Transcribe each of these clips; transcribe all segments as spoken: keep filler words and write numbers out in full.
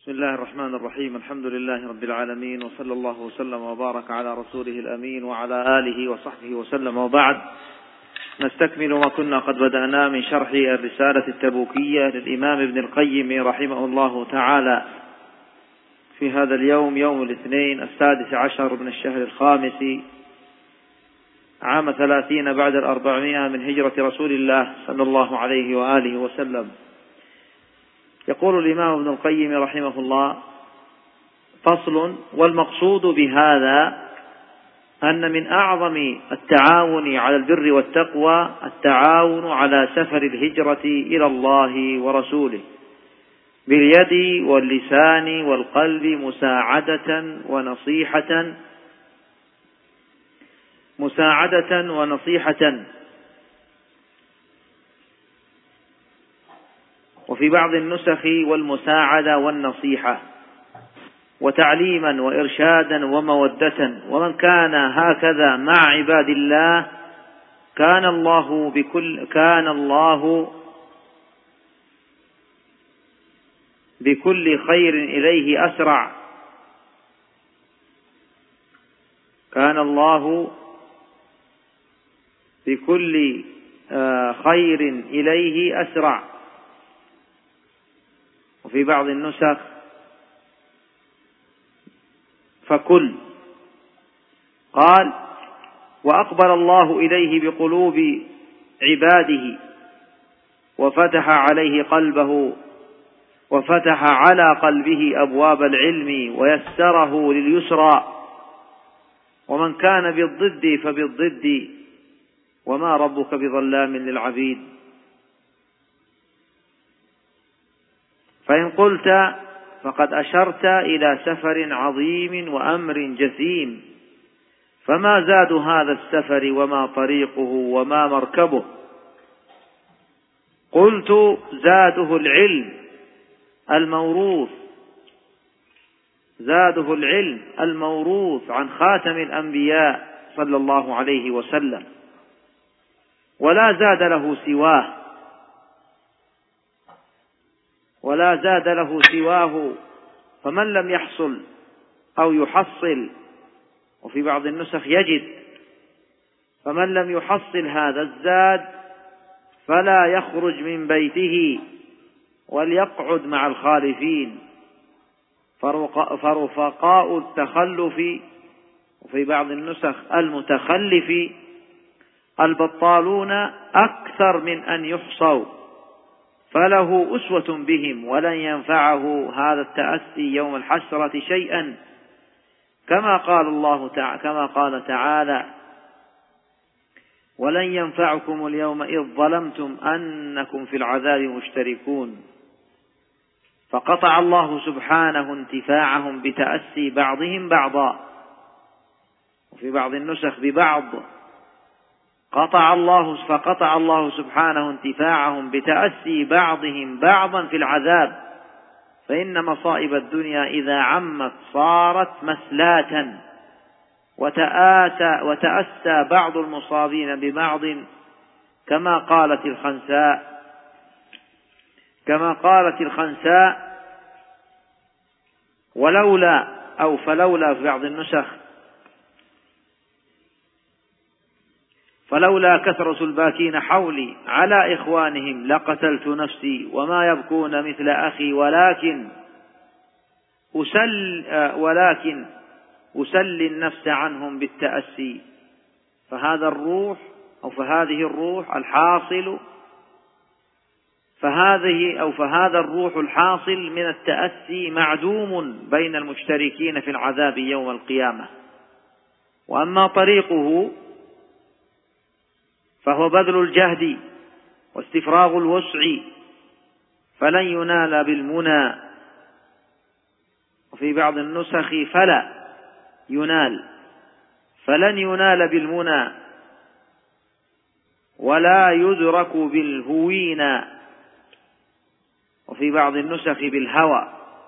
بسم الله الرحمن الرحيم. الحمد لله رب العالمين، وصلى الله وسلم وبارك على رسوله الأمين وعلى آله وصحبه وسلم، وبعد. نستكمل ما كنا قد بدأنا من شرح الرسالة التبوكية للإمام ابن القيم رحمه الله تعالى في هذا اليوم، يوم الاثنين السادس عشر من الشهر الخامس عام ثلاثين بعد الأربعمائة من هجرة رسول الله صلى الله عليه وآله وسلم. يقول الإمام ابن القيم رحمه الله: فصل. والمقصود بهذا أن من أعظم التعاون على البر والتقوى التعاون على سفر الهجرة إلى الله ورسوله باليد واللسان والقلب، مساعدة ونصيحة مساعدة ونصيحة وفي بعض النسخ والمساعدة والنصيحة، وتعليما وإرشادا ومودة. ومن كان هكذا مع عباد الله كان الله بكل كان الله بكل خير إليه أسرع كان الله بكل خير إليه أسرع وفي بعض النسخ فكل. قال: وأقبل الله إليه بقلوب عباده وفتح عليه قلبه وفتح على قلبه أبواب العلم ويسره لليسرى. ومن كان بالضد فبالضد، وما ربك بظلام للعبيد. فإن قلت فقد أشرت إلى سفر عظيم وأمر جسيم، فما زاد هذا السفر وما طريقه وما مركبه؟ قلت: زاده العلم الموروث زاده العلم الموروث عن خاتم الأنبياء صلى الله عليه وسلم، ولا زاد له سواه ولا زاد له سواه فمن لم يحصل أو يحصل، وفي بعض النسخ يجد، فمن لم يحصل هذا الزاد فلا يخرج من بيته وليقعد مع الخالفين. فرفقاء التخلف، وفي بعض النسخ المتخلف، البطالون أكثر من أن يحصوا، فله أسوة بهم ولن ينفعه هذا التأسي يوم الحسرة شيئا، كما قال الله تعالى كما قال تعالى: ولن ينفعكم اليوم إذ ظلمتم أنكم في العذاب مشتركون. فقطع الله سبحانه انتفاعهم بتأسي بعضهم بعضا، وفي بعض النسخ ببعض. قطع الله فقطع الله سبحانه انتفاعهم بتأسي بعضهم بعضا في العذاب، فإن مصائب الدنيا إذا عمت صارت مسلاة، وتآسى وتأسى بعض المصابين ببعض، كما قالت الخنساء كما قالت الخنساء ولولا أو فلولا في بعض النسخ فلولا كثرة الباكين حولي على إخوانهم لقتلت نفسي وما يبكون مثل أخي، ولكن أسل ولكن أسلي النفس عنهم بالتأسي. فهذا الروح أو فهذه الروح الحاصل فهذه أو فهذا الروح الحاصل من التأسي معدوم بين المشتركين في العذاب يوم القيامة. وأما طريقه فهو بذل الجهد واستفراغ الوسع، فلن ينال بالمنى، وفي بعض النسخ فلا ينال فلن ينال بالمنى ولا يدرك بالهوينا، وفي بعض النسخ بالهوى.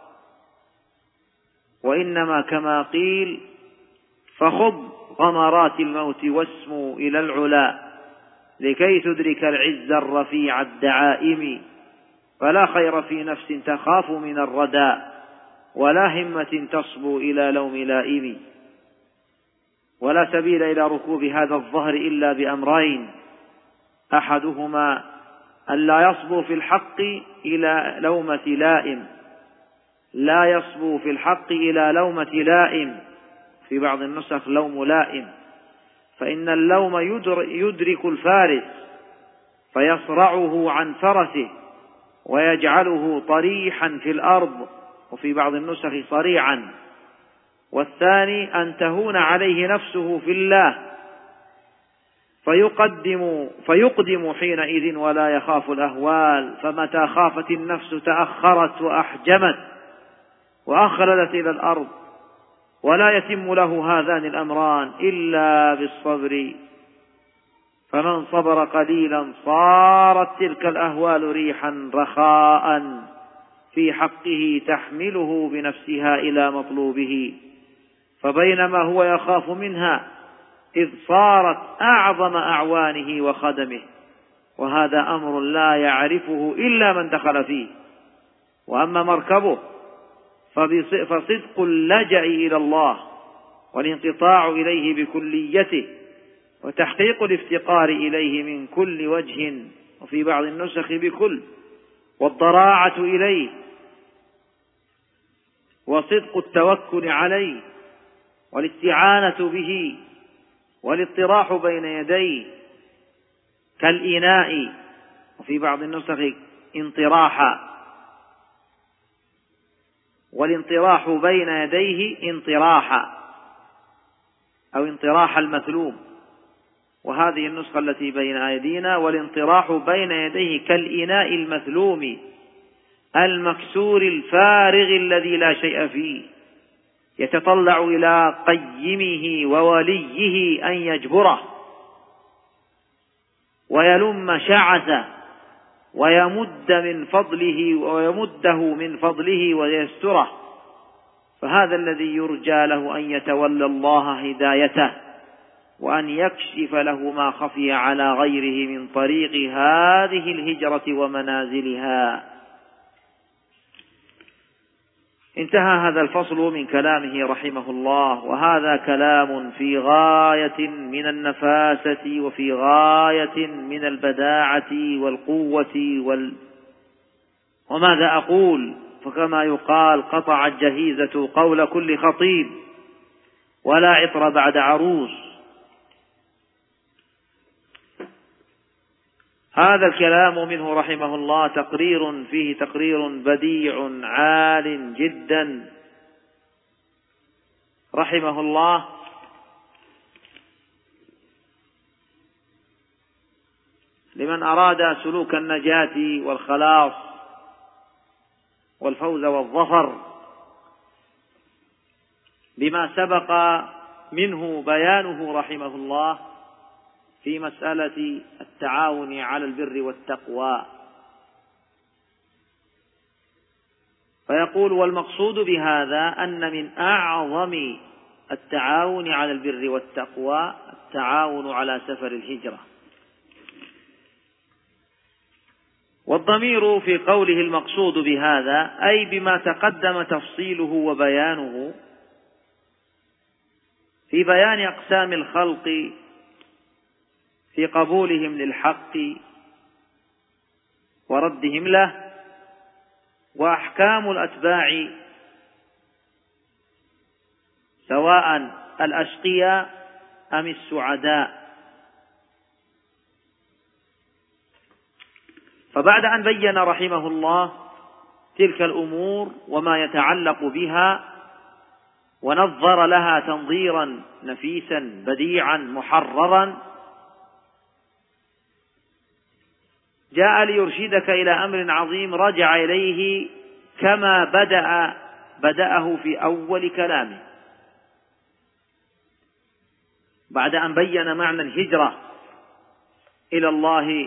وإنما كما قيل: فخض غمرات الموت واسمو إلى العلا لكي تدرك العز الرفيع الدعائم، فلا خير في نفس تخاف من الردى ولا همة تصبو إلى لوم لائم، ولا سبيل إلى ركوب هذا الظهر إلا بأمرين: أحدهما ألا يصبو في الحق إلى لومة لائم، لا يصبو في الحق إلى لومة لائم، في بعض النسخ لوم لائم، فإن اللوم يدرك الفارس فيصرعه عن فرسه ويجعله طريحا في الأرض، وفي بعض النسخ صريعا. والثاني أن تهون عليه نفسه في الله فيقدم, فيقدم حينئذ ولا يخاف الأهوال، فمتى خافت النفس تأخرت وأحجمت وأخللت إلى الأرض، ولا يتم له هذان الأمران إلا بالصبر، فمن صبر قليلا صارت تلك الأهوال ريحا رخاء في حقه تحمله بنفسها إلى مطلوبه، فبينما هو يخاف منها إذ صارت أعظم أعوانه وخدمه، وهذا أمر لا يعرفه إلا من دخل فيه. وأما مركبه فصدق اللجأ إلى الله والانقطاع إليه بكليته، وتحقيق الافتقار إليه من كل وجه، وفي بعض النسخ بكل، والضراعة إليه، وصدق التوكل عليه، والاستعانة به، والاطراح بين يديه كالإناء، وفي بعض النسخ انطراحا، والانطراح بين يديه انطراحا أو انطراح المثلوم، وهذه النسخة التي بين أيدينا: والانطراح بين يديه كالإناء المثلوم المكسور الفارغ الذي لا شيء فيه، يتطلع إلى قيمه ووليه أن يجبره ويلم شعثه ويمد من فضله ويمده من فضله ويستره، فهذا الذي يرجى له أن يتولى الله هدايته وأن يكشف له ما خفي على غيره من طريق هذه الهجرة ومنازلها. انتهى هذا الفصل من كلامه رحمه الله، وهذا كلام في غاية من النفاسة وفي غاية من البداعة والقوة وال... وماذا أقول؟ فكما يقال: قطع الجهيزة قول كل خطيب، ولا عطر بعد عروس. هذا الكلام منه رحمه الله تقرير فيه تقرير بديع عال جدا رحمه الله، لمن أراد سلوك النجاة والخلاص والفوز والظفر بما سبق منه بيانه رحمه الله في مسألة التعاون على البر والتقوى. فيقول: والمقصود بهذا أن من أعظم التعاون على البر والتقوى التعاون على سفر الهجرة. والضمير في قوله المقصود بهذا أي بما تقدم تفصيله وبيانه في بيان أقسام الخلق في قبولهم للحق وردهم له، وأحكام الأتباع سواء الأشقياء أم السعداء. فبعد أن بين رحمه الله تلك الأمور وما يتعلق بها ونظر لها تنظيرا نفيسا بديعا محررا، جاء ليرشدك إلى أمر عظيم رجع إليه كما بدأ بدأه في أول كلامه، بعد أن بين معنى الهجرة إلى الله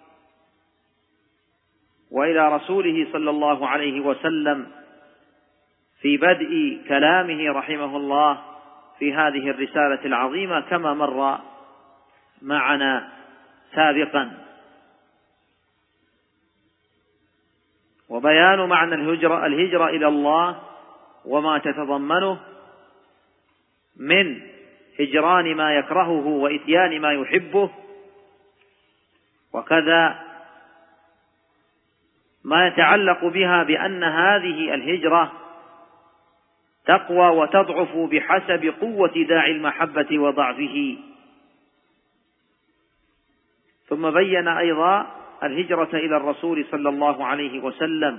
وإلى رسوله صلى الله عليه وسلم في بدء كلامه رحمه الله في هذه الرسالة العظيمة كما مر معنا سابقا. وبيان معنى الهجرة الهجرة إلى الله وما تتضمنه من هجران ما يكرهه وإتيان ما يحبه، وكذا ما يتعلق بها بأن هذه الهجرة تقوى وتضعف بحسب قوة داعي المحبة وضعفه. ثم بين أيضا الهجرة إلى الرسول صلى الله عليه وسلم،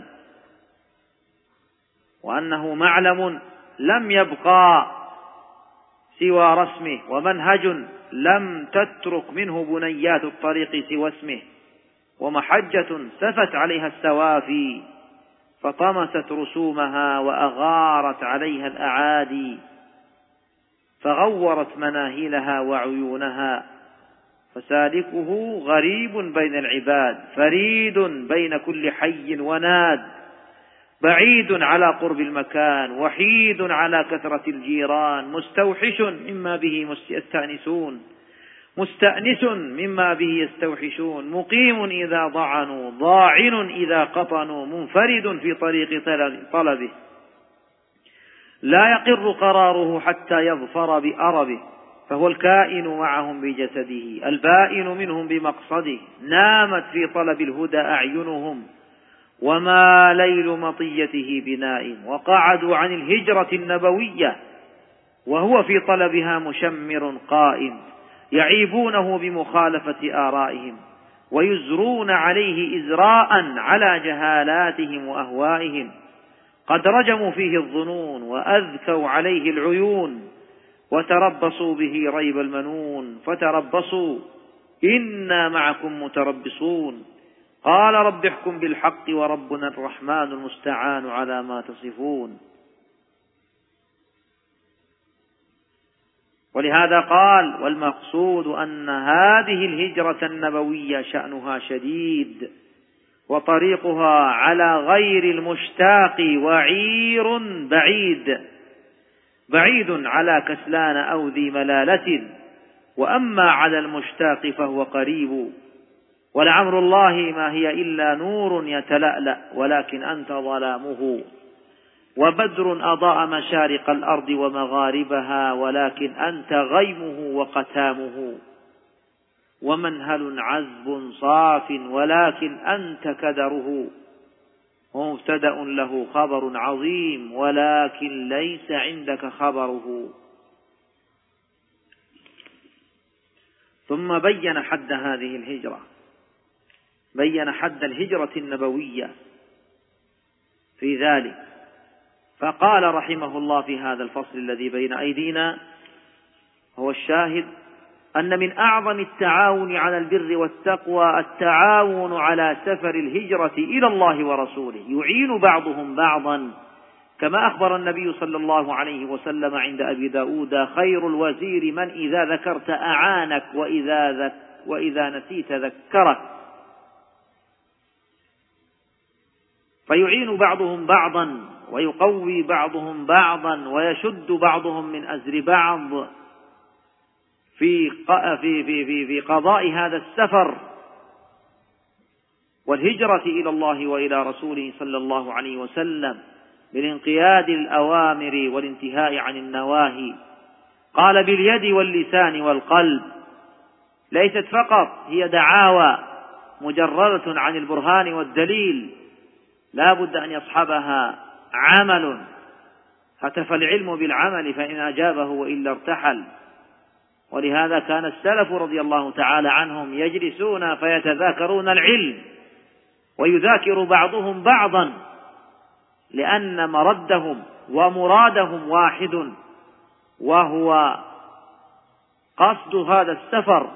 وأنه معلم لم يبقى سوى رسمه، ومنهج لم تترك منه بنيات الطريق سوى اسمه، ومحجة سفت عليها السوافي فطمست رسومها وأغارت عليها الأعادي، فغورت مناهلها وعيونها، فسالكه غريب بين العباد، فريد بين كل حي وناد، بعيد على قرب المكان، وحيد على كثرة الجيران، مستوحش مما به يستأنسون، مستأنس مما به يستوحشون، مقيم إذا ضعنوا، ضاعن إذا قطنوا، منفرد في طريق طلبه، لا يقر قراره حتى يظفر بأربه، فهو الكائن معهم بجسده، البائن منهم بمقصده، نامت في طلب الهدى أعينهم، وما ليل مطيته بنائم، وقعدوا عن الهجرة النبوية وهو في طلبها مشمر قائم، يعيبونه بمخالفة آرائهم، ويزرون عليه إزراء على جهالاتهم وأهوائهم، قد رجموا فيه الظنون وأذكوا عليه العيون، وتربصوا به ريب المنون، فتربصوا إنا معكم متربصون، قال رب احكم بالحق وربنا الرحمن المستعان على ما تصفون. ولهذا قال: والمقصود أن هذه الهجرة النبوية شأنها شديد، وطريقها على غير المشتاق وعير بعيد، بعيد على كسلان أو ذي ملالة، وأما على المشتاق فهو قريب، ولعمر الله ما هي إلا نور يتلألأ، ولكن أنت ظلامه، وبدر أضاء مشارق الأرض ومغاربها، ولكن أنت غيمه وقتامه، ومنهل عذب صاف، ولكن أنت كدره، ومبتدأ له خبر عظيم، ولكن ليس عندك خبره. ثم بين حد هذه الهجرة، بين حد الهجرة النبوية في ذلك، فقال رحمه الله في هذا الفصل الذي بين أيدينا هو الشاهد: أن من أعظم التعاون على البر والتقوى التعاون على سفر الهجرة إلى الله ورسوله، يعين بعضهم بعضا، كما أخبر النبي صلى الله عليه وسلم عند أبي داود: خير الوزير من إذا ذكرت أعانك، وإذا, ذك وإذا نسيت ذكرك. فيعين بعضهم بعضا، ويقوي بعضهم بعضا، ويشد بعضهم من أزر بعض في في في في في قضاء هذا السفر والهجرة إلى الله وإلى رسوله صلى الله عليه وسلم، بالانقياد للأوامر والانتهاء عن النواهي. قال: باليد واللسان والقلب، ليست فقط هي دعاوى مجردة عن البرهان والدليل، لا بد أن يصحبها عمل، هتف العلم بالعمل فإن أجابه وإلا ارتحل. ولهذا كان السلف رضي الله تعالى عنهم يجلسون فيتذاكرون العلم، ويذاكر بعضهم بعضا، لأن مردهم ومرادهم واحد، وهو قصد هذا السفر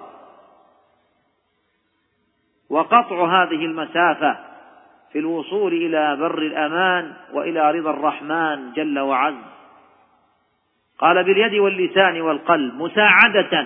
وقطع هذه المسافة في الوصول إلى بر الأمان وإلى رضا الرحمن جل وعز. قال: باليد واللسان والقلب، مساعدة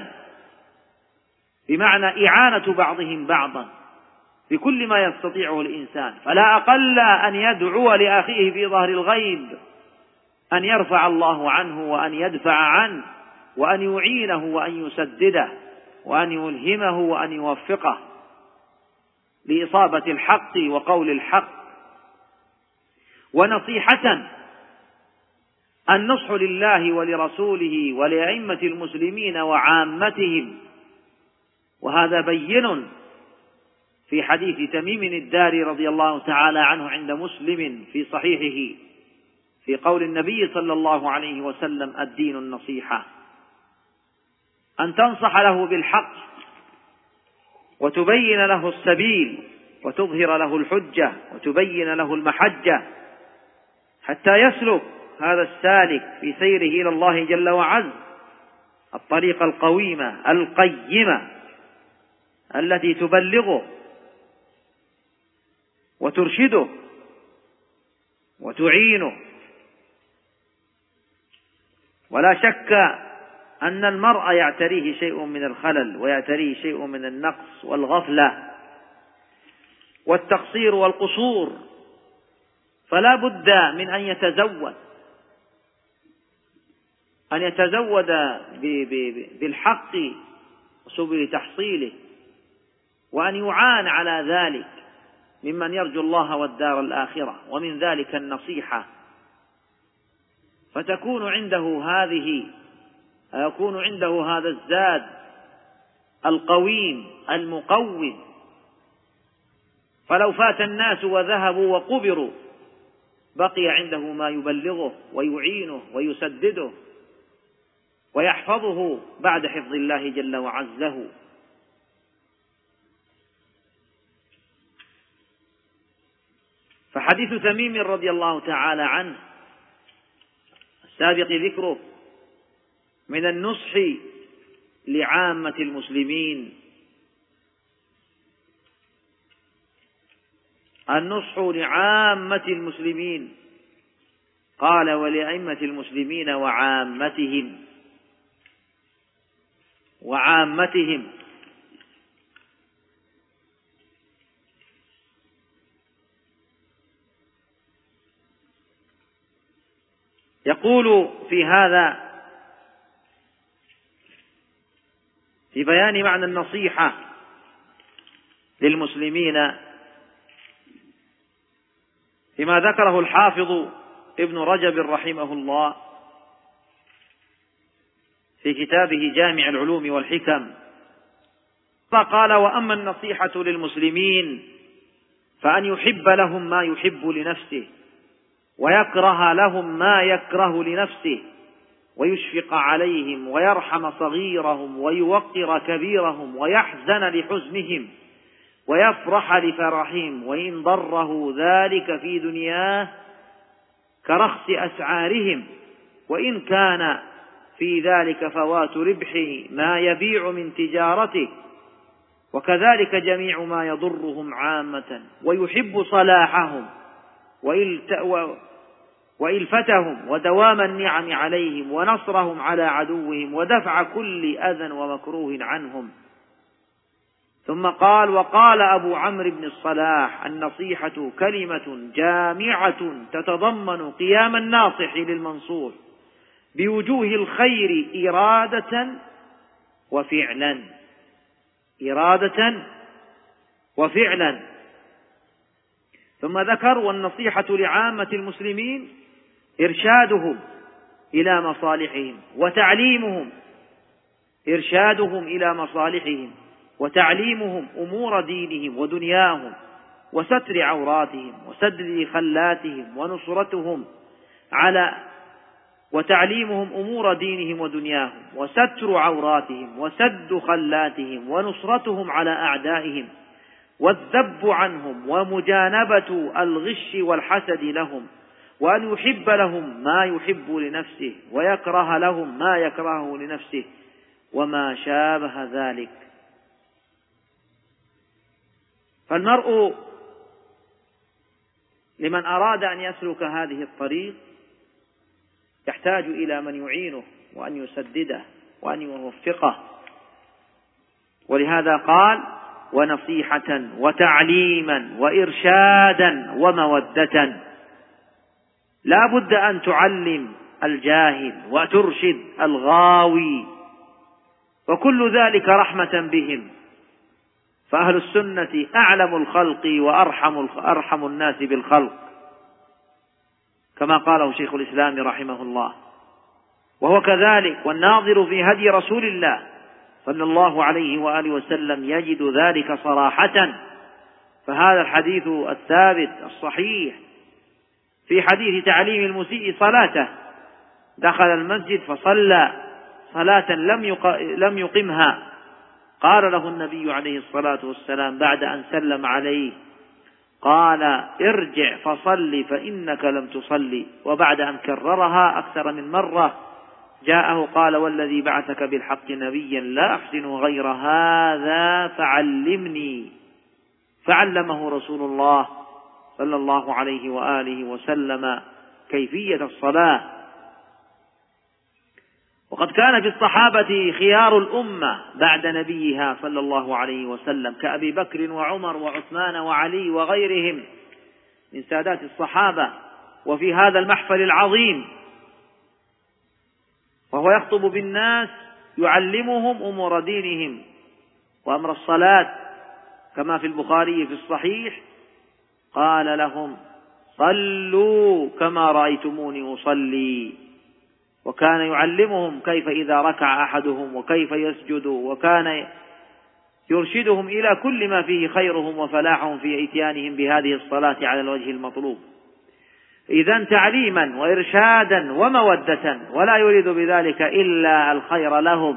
بمعنى إعانة بعضهم بعضا في كل ما يستطيعه الإنسان، فلا أقل أن يدعو لأخيه في ظهر الغيب أن يرفع الله عنه وأن يدفع عنه، وأن يعينه وأن يسدده، وأن يلهمه وأن يوفقه لإصابة الحق وقول الحق. ونصيحة النصح لله ولرسوله ولأئمة المسلمين وعامتهم، وهذا بين في حديث تميم الداري رضي الله تعالى عنه عند مسلم في صحيحه في قول النبي صلى الله عليه وسلم: الدين النصيحة، أن تنصح له بالحق وتبين له السبيل وتظهر له الحجة وتبين له المحجة حتى يسلك هذا السالك في سيره إلى الله جل وعز الطريق القويمة القيمة التي تبلغه وترشده وتعينه. ولا شك أن المرء يعتريه شيء من الخلل ويعتريه شيء من النقص والغفلة والتقصير والقصور، فلا بد من أن يتزود أن يتزود بالحق وسبل تحصيله، وأن يعان على ذلك ممن يرجو الله والدار الآخرة، ومن ذلك النصيحة، فتكون عنده هذه يكون عنده هذا الزاد القويم المقوم. فلو فات الناس وذهبوا وقبروا بقي عنده ما يبلغه ويعينه ويسدده ويحفظه بعد حفظ الله جل وعز له. فحديث تميم رضي الله تعالى عنه السابق ذكره من النصح لعامة المسلمين، النصح لعامة المسلمين، قال: ولأئمة المسلمين وعامتهم وعامتهم يقول في هذا في بيان معنى النصيحة للمسلمين فيما ذكره الحافظ ابن رجب رحمه الله في كتابه جامع العلوم والحكم، فقال: وأما النصيحة للمسلمين فأن يحب لهم ما يحب لنفسه ويكره لهم ما يكره لنفسه ويشفق عليهم ويرحم صغيرهم ويوقر كبيرهم ويحزن لحزنهم ويفرح لفرحهم، وإن ضره ذلك في دنياه كرخص أسعارهم، وإن كان في ذلك فوات ربحه ما يبيع من تجارته، وكذلك جميع ما يضرهم عامة، ويحب صلاحهم وإلفتهم ودوام النعم عليهم ونصرهم على عدوهم ودفع كل أذى ومكروه عنهم. ثم قال: وقال أبو عمرو بن الصلاح: النصيحة كلمة جامعة تتضمن قيام الناصح للمنصور بوجوه الخير إرادة وفعلا إرادة وفعلا. ثم ذكر: والنصيحة لعامة المسلمين إرشادهم إلى مصالحهم وتعليمهم إرشادهم إلى مصالحهم وتعليمهم أمور دينهم ودنياهم وستر عوراتهم وسد خلاتهم ونصرتهم على وتعليمهم أمور دينهم ودنياهم وستر عوراتهم وسد خلاتهم ونصرتهم على أعدائهم والذب عنهم ومجانبة الغش والحسد لهم، وأن يحب لهم ما يحب لنفسه ويكره لهم ما يكرهه لنفسه وما شابه ذلك. فالمرء لمن أراد أن يسلك هذه الطريق يحتاج إلى من يعينه وأن يسدده وأن يوفقه، ولهذا قال: ونصيحة وتعليما وإرشادا ومودة. لا بد أن تعلم الجاهل وترشد الغاوي، وكل ذلك رحمة بهم، فأهل السنة أعلم الخلق وأرحم أرحم الناس بالخلق. كما قاله شيخ الإسلام رحمه الله. وهو كذلك، والناظر في هدي رسول الله صلى الله عليه وآله وسلم يجد ذلك صراحة. فهذا الحديث الثابت الصحيح في حديث تعليم المسيء صلاته، دخل المسجد فصلى صلاة لم يقمها، قال له النبي عليه الصلاة والسلام بعد أن سلم عليه، قال ارجع فصل فإنك لم تصلي. وبعد أن كررها أكثر من مرة جاءه قال والذي بعثك بالحق نبيا لا أحسن غير هذا فعلمني، فعلمه رسول الله صلى الله عليه وآله وسلم كيفية الصلاة. وقد كان في الصحابة خيار الأمة بعد نبيها صلى الله عليه وسلم كأبي بكر وعمر وعثمان وعلي وغيرهم من سادات الصحابة. وفي هذا المحفل العظيم وهو يخطب بالناس يعلمهم أمور دينهم وأمر الصلاة كما في البخاري في الصحيح، قال لهم صلوا كما رأيتموني أصلي. وكان يعلمهم كيف إذا ركع أحدهم وكيف يسجد، وكان يرشدهم إلى كل ما فيه خيرهم وفلاحهم في إتيانهم بهذه الصلاة على الوجه المطلوب. إذن تعليما وإرشادا ومودة، ولا يريد بذلك إلا الخير لهم.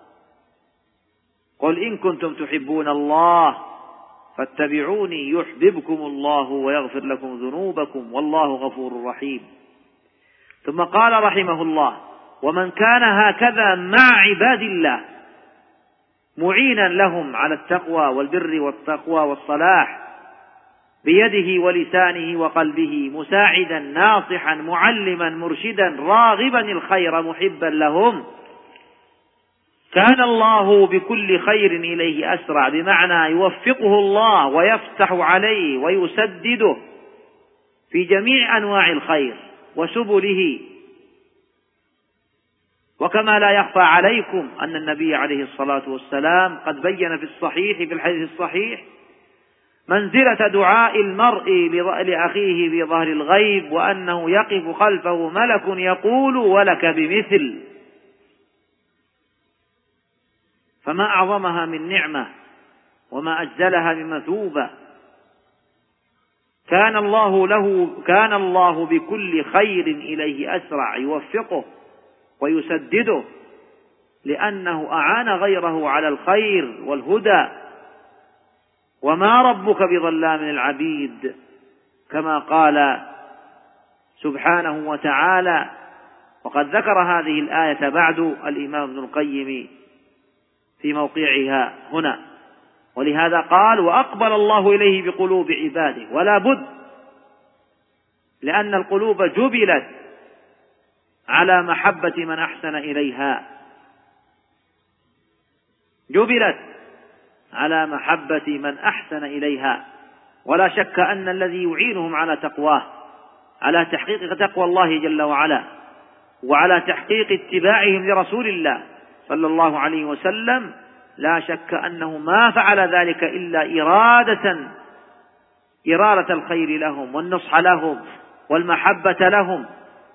قل إن كنتم تحبون الله فاتبعوني يحببكم الله ويغفر لكم ذنوبكم والله غفور رحيم. ثم قال رحمه الله ومن كان هكذا مع عباد الله معينا لهم على التقوى والبر والتقوى والصلاح بيده ولسانه وقلبه، مساعدا ناصحا معلما مرشدا راغبا الخير محبا لهم، كان الله بكل خير إليه أسرع، بمعنى يوفقه الله ويفتح عليه ويسدده في جميع أنواع الخير وسبله. وكما لا يخفى عليكم أن النبي عليه الصلاة والسلام قد بين في الصحيح في الحديث الصحيح منزلة دعاء المرء لأخيه في ظهر الغيب، وأنه يقف خلفه ملك يقول ولك بمثل. فما أعظمها من نعمة وما أجزلها من مثوبة. كان الله له كان الله بكل خير إليه أسرع، يوفقه ويسدده لأنه أعان غيره على الخير والهدى. وما ربك بظلام العبيد، كما قال سبحانه وتعالى. وقد ذكر هذه الآية بعد الإمام ابن القيم في موقعها هنا، ولهذا قال وأقبل الله إليه بقلوب عباده. ولا بد، لأن القلوب جبلت على محبة من أحسن إليها، جبلت على محبة من أحسن إليها. ولا شك أن الذي يعينهم على تقواه، على تحقيق تقوى الله جل وعلا، وعلى تحقيق اتباعهم لرسول الله صلى الله عليه وسلم، لا شك أنه ما فعل ذلك إلا إرادة إرادة الخير لهم والنصح لهم والمحبة لهم.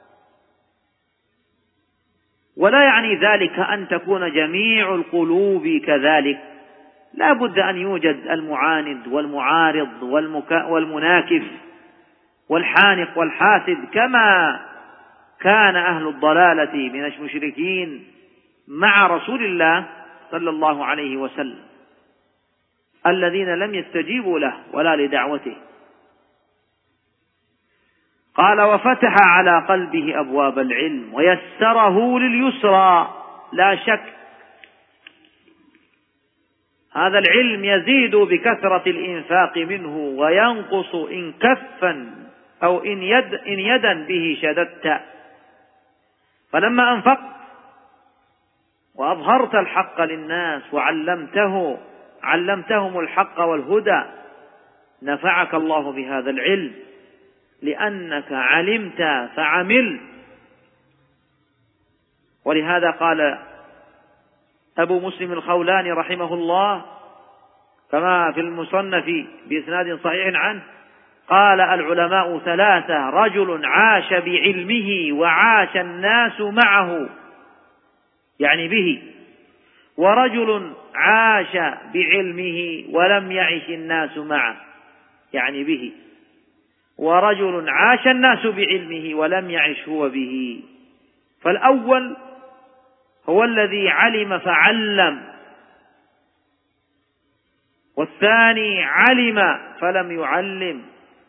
ولا يعني ذلك أن تكون جميع القلوب كذلك، لا بد أن يوجد المعاند والمعارض والمناكف والحانق والحاسد، كما كان أهل الضلالة من المشركين مع رسول الله صلى الله عليه وسلم الذين لم يستجيبوا له ولا لدعوته. قال وفتح على قلبه أبواب العلم ويسره لليسرى. لا شك هذا العلم يزيد بكثرة الإنفاق منه وينقص إن كفا أو إن, يد إن يدا به شددت. فلما أنفقت وأظهرت الحق للناس وعلمته علمتهم الحق والهدى، نفعك الله بهذا العلم لأنك علمت فعملت. ولهذا قال أبو مسلم الخولاني رحمه الله كما في المصنف بإسناد صحيح عنه، قال العلماء ثلاثة: رجل عاش بعلمه وعاش الناس معه، يعني به، ورجل عاش بعلمه ولم يعش الناس معه، يعني به، ورجل عاش الناس بعلمه ولم يعش هو به. فالأول هو الذي علم فعلم، والثاني علم فلم يعلم،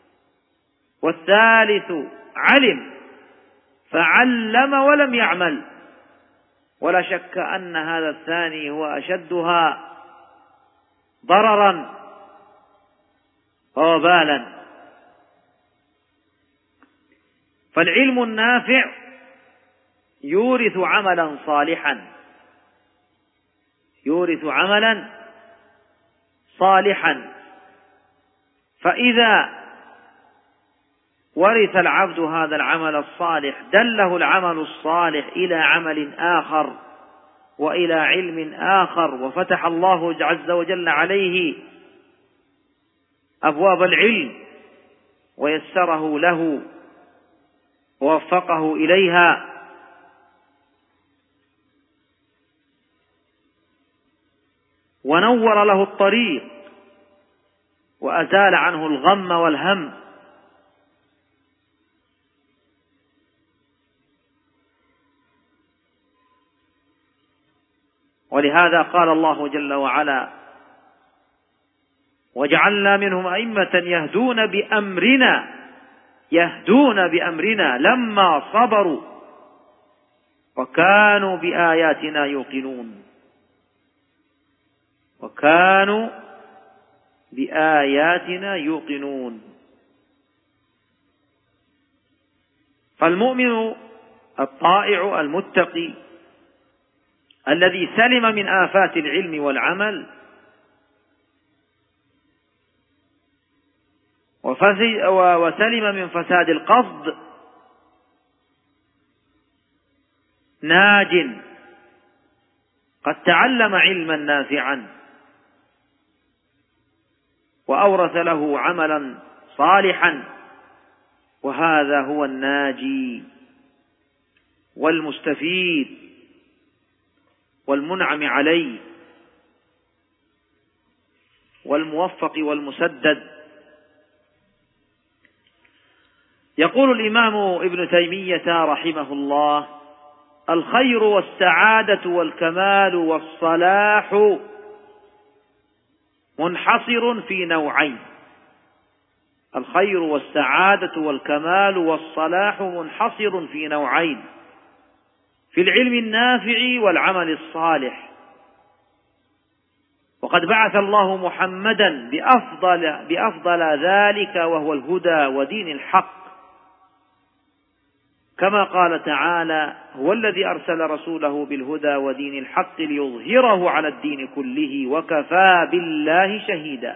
والثالث علم فعلم ولم يعمل. ولا شك أن هذا الثاني هو أشدها ضررا ووبالا. فالعلم النافع يورث عملا صالحا، يورث عملا صالحا. فإذا ورث العبد هذا العمل الصالح دله العمل الصالح إلى عمل آخر وإلى علم آخر، وفتح الله عز وجل عليه أبواب العلم ويسره له ووفقه إليها. ونور له الطريق وأزال عنه الغم والهم. ولهذا قال الله جل وعلا: وجعلنا منهم أئمة يهدون بأمرنا يهدون بأمرنا لما صبروا وكانوا بآياتنا يوقنون وكانوا بآياتنا يوقنون. فالمؤمن الطائع المتقي الذي سلم من آفات العلم والعمل وسلم من فساد القصد ناج، قد تعلم علما نافعا وأورث له عملا صالحا، وهذا هو الناجي والمستفيد والمنعم عليه والموفق والمسدد. يقول الإمام ابن تيمية رحمه الله: الخير والسعادة والكمال والصلاح منحصر في نوعين. الخير والسعادة والكمال والصلاح منحصر في نوعين: في العلم النافع والعمل الصالح. وقد بعث الله محمدا بأفضل, بأفضل ذلك وهو الهدى ودين الحق، كما قال تعالى: هو الذي أرسل رسوله بالهدى ودين الحق ليظهره على الدين كله وكفى بالله شهيدا.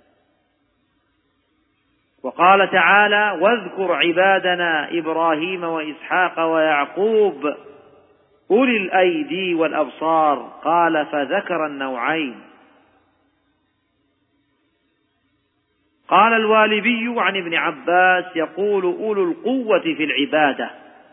وقال تعالى: واذكر عبادنا إبراهيم وإسحاق ويعقوب أولي الأيدي والأبصار. قال: فذكر النوعين. قال الوالبي عن ابن عباس يقول: أولو القوة في العبادة.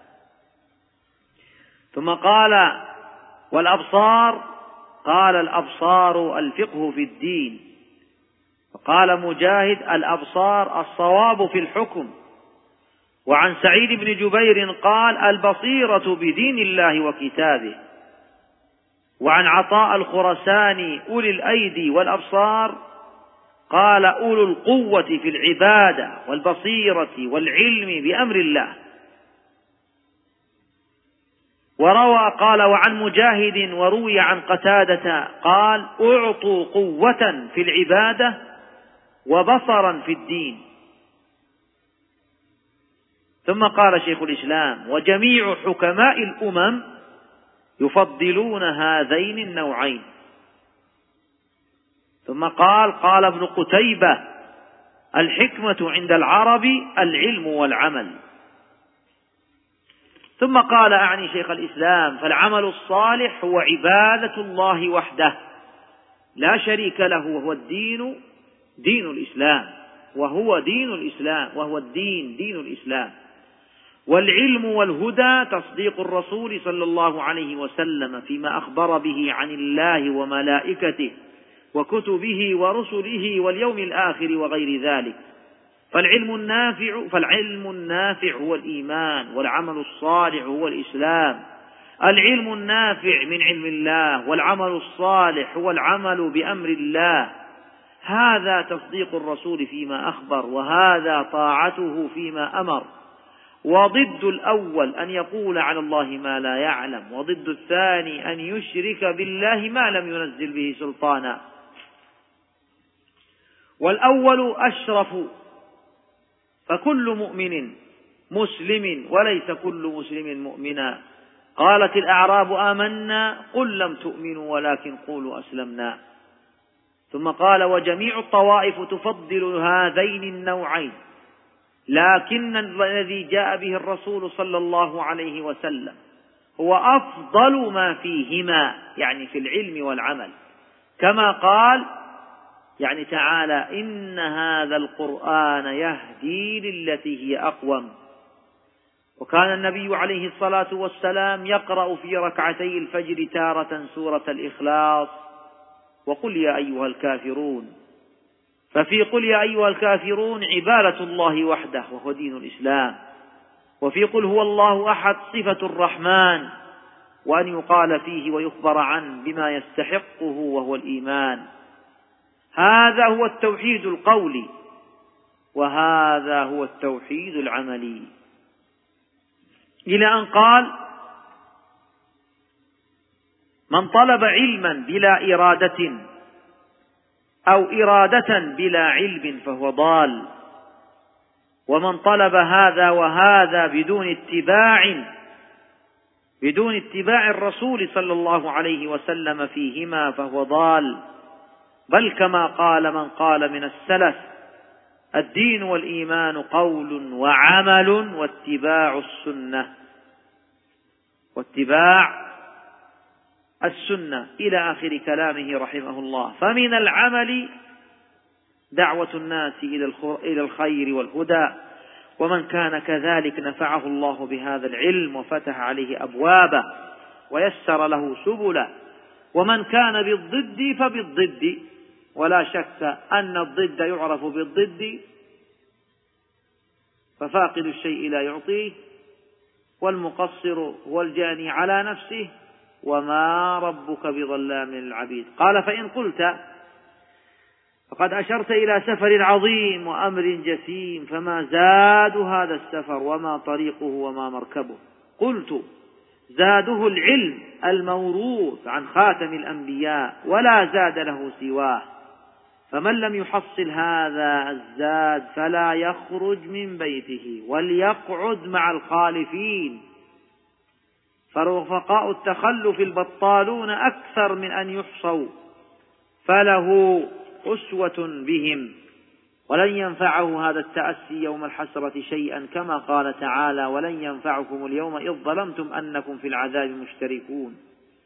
ثم قال: والأبصار. قال: الأبصار الفقه في الدين. وقال مجاهد: الأبصار الصواب في الحكم. وعن سعيد بن جبير قال: البصيرة بدين الله وكتابه. وعن عطاء الخرساني: أولي الأيدي والأبصار. قال: أولو القوة في العبادة والبصيرة والعلم بأمر الله. وروى قال: وعن مجاهد وروي عن قتادة قال: أعطوا قوة في العبادة وبصرا في الدين. ثم قال شيخ الإسلام: وجميع حكماء الأمم يفضلون هذين النوعين. ثم قال: قال ابن قتيبة: الحكمة عند العرب العلم والعمل. ثم قال أعني شيخ الإسلام: فالعمل الصالح هو عبادة الله وحده لا شريك له، وهو الدين دين الإسلام. وهو دين الإسلام، وهو الدين دين الإسلام. والعلم والهدى تصديق الرسول صلى الله عليه وسلم فيما أخبر به عن الله وملائكته وكتبه ورسله واليوم الآخر وغير ذلك. فالعلم النافع فالعلم النافع هو الإيمان، والعمل الصالح هو الإسلام. العلم النافع من علم الله، والعمل الصالح هو العمل بأمر الله. هذا تصديق الرسول فيما أخبر، وهذا طاعته فيما أمر. وضد الأول أن يقول على الله ما لا يعلم، وضد الثاني أن يشرك بالله ما لم ينزل به سلطانا. والأول أشرف، فكل مؤمن مسلم وليس كل مسلم مؤمنا. قالت الأعراب آمنا قل لم تؤمنوا ولكن قولوا أسلمنا. ثم قال وجميع الطوائف تفضل هذين النوعين، لكن الذي جاء به الرسول صلى الله عليه وسلم هو أفضل ما فيهما، يعني في العلم والعمل، كما قال يعني تعالى إن هذا القرآن يهدي للتي هي أقوم. وكان النبي عليه الصلاة والسلام يقرأ في ركعتي الفجر تارة سورة الإخلاص وقل يا أيها الكافرون، ففي قل يا أيها الكافرون عبادة الله وحده وهو دين الإسلام، وفي قل هو الله أحد صفة الرحمن، وأن يقال فيه ويخبر عنه بما يستحقه وهو الإيمان. هذا هو التوحيد القولي، وهذا هو التوحيد العملي، إلى أن قال من طلب علما بلا إرادة أو إرادة بلا علم فهو ضال، ومن طلب هذا وهذا بدون اتباع بدون اتباع الرسول صلى الله عليه وسلم فيهما فهو ضال. بل كما قال من قال من السلف الدين والإيمان قول وعمل واتباع السنة واتباع السنة إلى آخر كلامه رحمه الله. فمن العمل دعوة الناس إلى الخير والهدى، ومن كان كذلك نفعه الله بهذا العلم وفتح عليه أبوابه ويسر له سبله. ومن كان بالضد فبالضد، ولا شك أن الضد يعرف بالضد، ففاقد الشيء لا يعطيه، والمقصر هو الجاني على نفسه، وما ربك بظلام للعبيد. قال فإن قلت فقد أشرت إلى سفر عظيم وأمر جسيم، فما زاد هذا السفر وما طريقه وما مركبه؟ قلت زاده العلم الموروث عن خاتم الأنبياء، ولا زاد له سواه. فمن لم يحصل هذا الزاد فلا يخرج من بيته وليقعد مع الخالفين، فرفقاء التخلف البطالون أكثر من أن يحصوا، فله أسوة بهم، ولن ينفعه هذا التأسي يوم الحسرة شيئا، كما قال تعالى ولن ينفعكم اليوم إذ ظلمتم أنكم في العذاب مشتركون،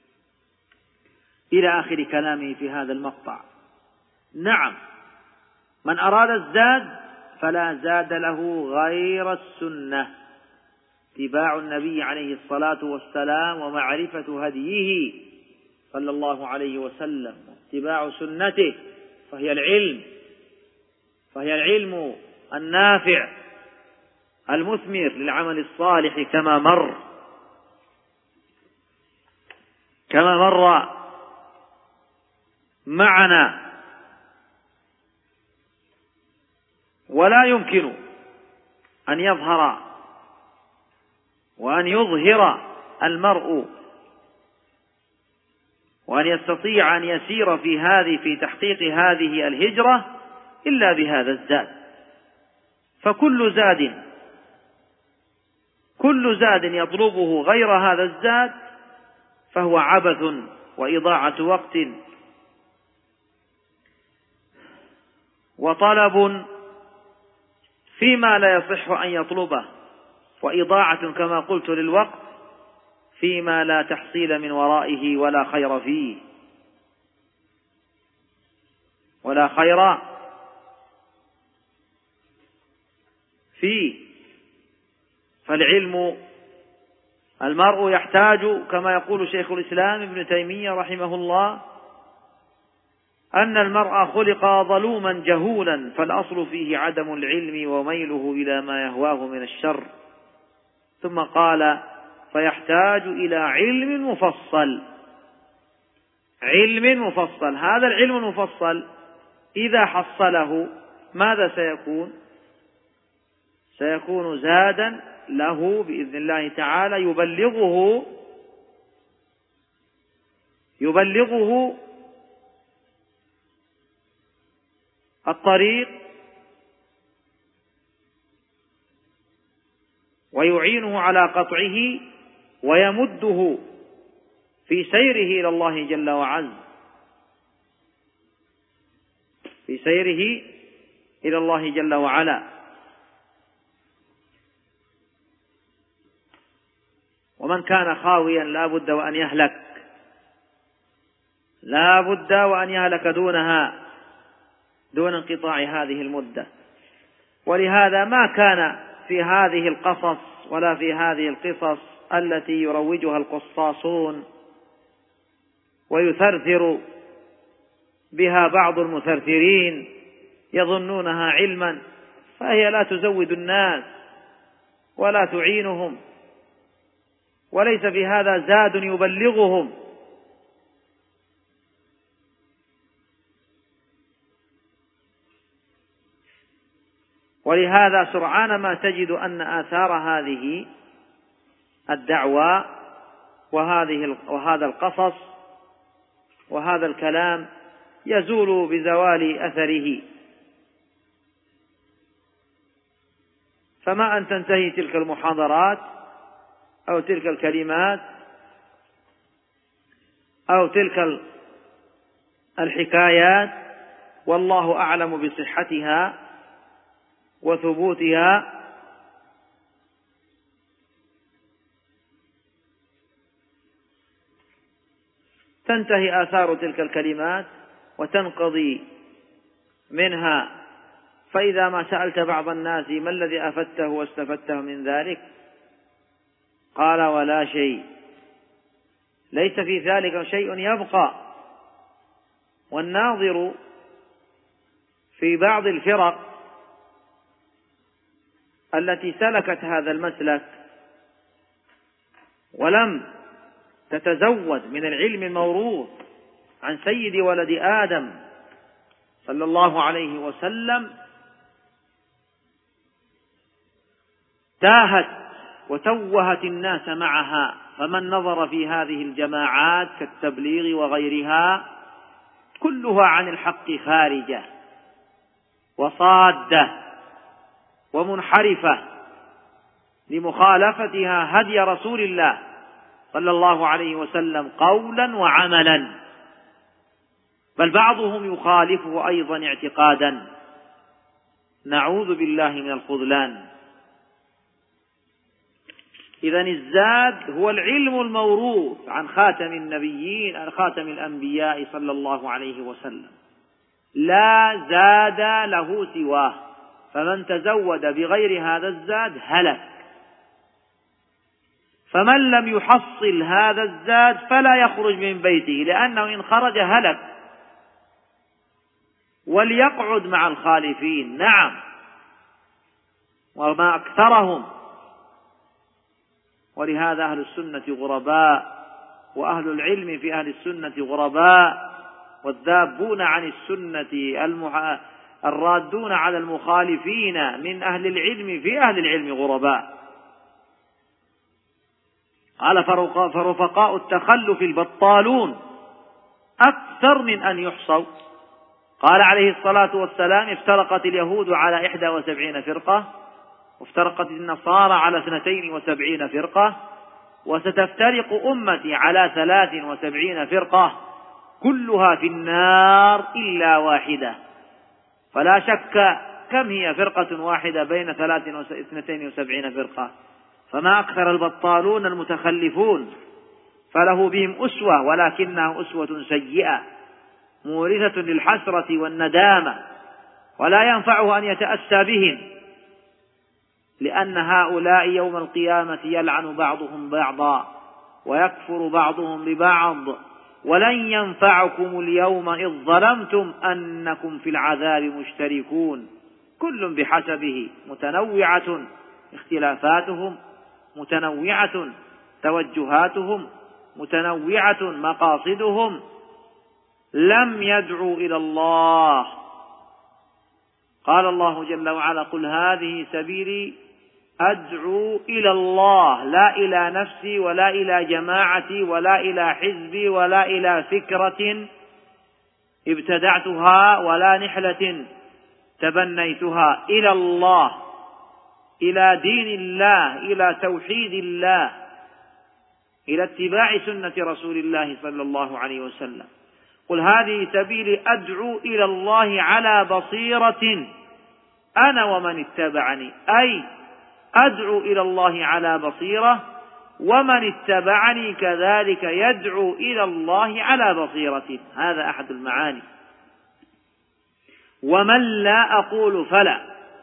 إلى آخر كلامه في هذا المقطع. نعم، من أراد الزاد فلا زاد له غير السنة، اتباع النبي عليه الصلاة والسلام ومعرفة هديه صلى الله عليه وسلم، اتباع سنته، فهي العلم فهي العلم النافع المثمر للعمل الصالح، كما مر كما مر معنا. ولا يمكن أن يظهر وأن يظهر المرء وأن يستطيع أن يسير في هذه في تحقيق هذه الهجرة إلا بهذا الزاد. فكل زاد كل زاد يطلبه غير هذا الزاد فهو عبث وإضاعة وقت وطلب فيما لا يصح أن يطلبه، وإضاعة كما قلت للوقت فيما لا تحصيل من ورائه ولا خير فيه ولا خير فيه. فالعلم المرء يحتاج كما يقول شيخ الإسلام ابن تيمية رحمه الله أن المرء خلق ظلوما جهولا فالأصل فيه عدم العلم وميله إلى ما يهواه من الشر. ثم قال فيحتاج إلى علم مفصل. علم مفصل، هذا العلم المفصل إذا حصله ماذا سيكون؟ سيكون زادا له بإذن الله تعالى يبلغه يبلغه الطريق ويعينه على قطعه ويمده في سيره إلى الله جل وعز، في سيره إلى الله جل وعلا. ومن كان خاويا لا بد وأن يهلك، لا بد وأن يهلك دونها، دون انقطاع هذه المدة. ولهذا ما كان في هذه القصص ولا في هذه القصص التي يروجها القصاصون ويثرثر بها بعض المثرثرين يظنونها علما، فهي لا تزود الناس ولا تعينهم، وليس في هذا زاد يبلغهم. ولهذا سرعان ما تجد أن آثار هذه الدعوة وهذه وهذا القصص وهذا الكلام يزول بزوال أثره. فما أن تنتهي تلك المحاضرات أو تلك الكلمات أو تلك الحكايات والله أعلم بصحتها وثبوتها، تنتهي آثار تلك الكلمات وتنقضي منها. فإذا ما سألت بعض الناس ما الذي أفدته واستفدته من ذلك قال ولا شيء، ليس في ذلك شيء يبقى. والناظر في بعض الفرق التي سلكت هذا المسلك ولم تتزود من العلم الموروث عن سيد ولد آدم صلى الله عليه وسلم تاهت وتوهت الناس معها. فمن نظر في هذه الجماعات كالتبليغ وغيرها كلها عن الحق خارجة وصادة ومنحرفة لمخالفتها هدي رسول الله صلى الله عليه وسلم قولا وعملا، بل بعضهم يخالفه أيضا اعتقادا. نعوذ بالله من الخذلان. إذن الزاد هو العلم الموروث عن خاتم النبيين عن خاتم الأنبياء صلى الله عليه وسلم، لا زاد له سواه. فمن تزود بغير هذا الزاد هلك. فمن لم يحصل هذا الزاد فلا يخرج من بيته، لأنه إن خرج هلك. وليقعد مع الخالفين، نعم، وما أكثرهم. ولهذا أهل السنة غرباء، وأهل العلم في أهل السنة غرباء، والذابون عن السنة المح... الرادون على المخالفين من أهل العلم في أهل العلم غرباء. قال فرفقاء التخلف البطالون أكثر من أن يحصوا. قال عليه الصلاة والسلام افترقت اليهود على إحدى وسبعين فرقة، وافترقت النصارى على اثنتين وسبعين فرقة، وستفترق أمتي على ثلاث وسبعين فرقة كلها في النار إلا واحدة. فلا شك كم هي فرقة واحدة بين ثلاث واثنتين وسبعين فرقة. فما أكثر البطالون المتخلفون، فله بهم أسوة ولكنها أسوة سيئة مورثة للحسرة والندامة، ولا ينفعه أن يتأسى بهم. لأن هؤلاء يوم القيامة يلعن بعضهم بعضا ويكفر بعضهم ببعض، ولن ينفعكم اليوم إذ ظلمتم أنكم في العذاب مشتركون، كل بحسبه، متنوعة اختلافاتهم، متنوعة توجهاتهم، متنوعة مقاصدهم، لم يدعوا إلى الله. قال الله جل وعلا: قل هذه سبيلي أدعو إلى الله، لا إلى نفسي ولا إلى جماعتي ولا إلى حزبي ولا إلى فكرة ابتدعتها ولا نحلة تبنيتها، إلى الله، إلى دين الله، إلى توحيد الله، إلى اتباع سنة رسول الله صلى الله عليه وسلم. قل هذه سبيلي أدعو إلى الله على بصيرة أنا ومن اتبعني، أي أدعو إلى الله على بصيرة، ومن اتبعني كذلك يدعو إلى الله على بصيرة. هذا أحد المعاني. ومن لا أقول فلا.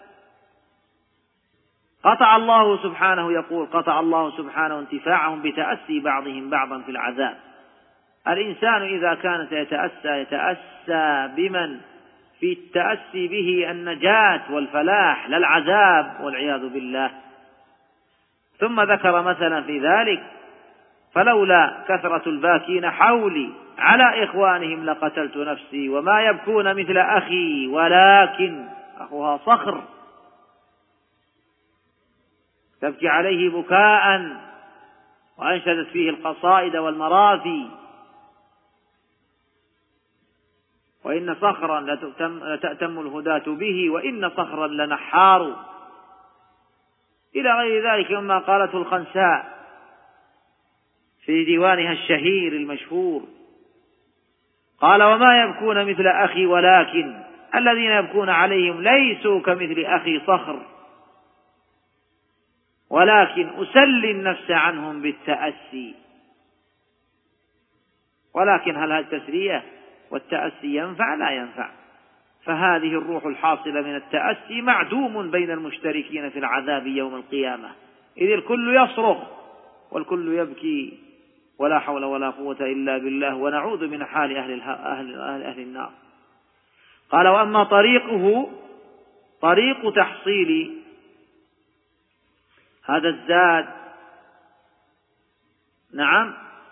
قطع الله سبحانه، يقول قطع الله سبحانه انتفاعهم بتأسي بعضهم بعضا في العذاب. الإنسان إذا كان يتأسى يتأسى بمن في التأسي به النجاة والفلاح، لا العذاب والعياذ بالله. ثم ذكر مثلا في ذلك: فلولا كثرة الباكين حولي على إخوانهم لقتلت نفسي وما يبكون مثل أخي ولكن أخوها صخر تبكي عليه بكاء، وأنشدت فيه القصائد والمراثي: وإن صخرا لتأتم الهداة به وإن صخرا لنحار، إلى غير ذلك مما قالته الخنساء في ديوانها الشهير المشهور. قال: وما يبكون مثل أخي ولكن الذين يبكون عليهم ليسوا كمثل أخي صخر، ولكن أسلي النفس عنهم بالتأسي. ولكن هل هذه التسلية والتأسي ينفع؟ لا ينفع. فهذه الروح الحاصلة من التأسي معدوم بين المشتركين في العذاب يوم القيامة، إذ الكل يصرخ والكل يبكي، ولا حول ولا قوة إلا بالله، ونعوذ من حال أهل, أهل, أهل, أهل النار. قال: وأما طريقه طريق تحصيل هذا الزاد، نعم،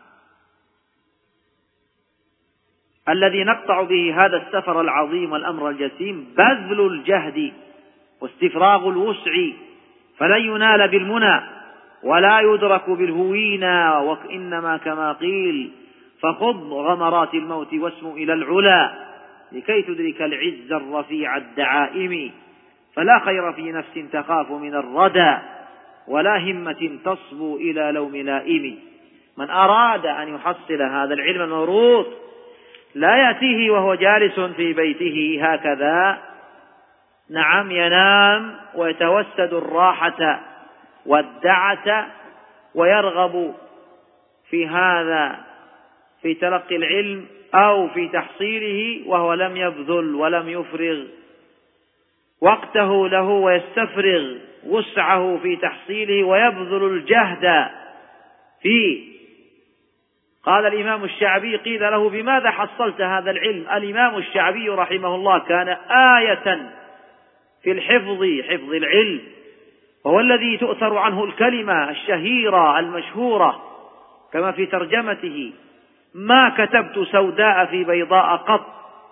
الذي نقطع به هذا السفر العظيم والأمر الجسيم، بذل الجهد واستفراغ الوسع، فلن ينال بالمنى ولا يدرك بالهوينا، وإنما كما قيل: فخذ غمرات الموت واسم إلى العلا لكي تدرك العز الرفيع الدعائم، فلا خير في نفس تخاف من الردى ولا همة تصبو إلى لوم لائم. من أراد أن يحصل هذا العلم الموروث لا يأتيه وهو جالس في بيته هكذا، نعم، ينام ويتوسد الراحة والدعة ويرغب في هذا في تلقي العلم أو في تحصيله وهو لم يبذل ولم يفرغ وقته له ويستفرغ وسعه في تحصيله ويبذل الجهد فيه. قال الإمام الشعبي: قيل له: بماذا حصلت هذا العلم؟ الإمام الشعبي رحمه الله كان آية في الحفظ، حفظ العلم، وهو الذي تؤثر عنه الكلمة الشهيرة المشهورة كما في ترجمته: ما كتبت سوداء في بيضاء قط،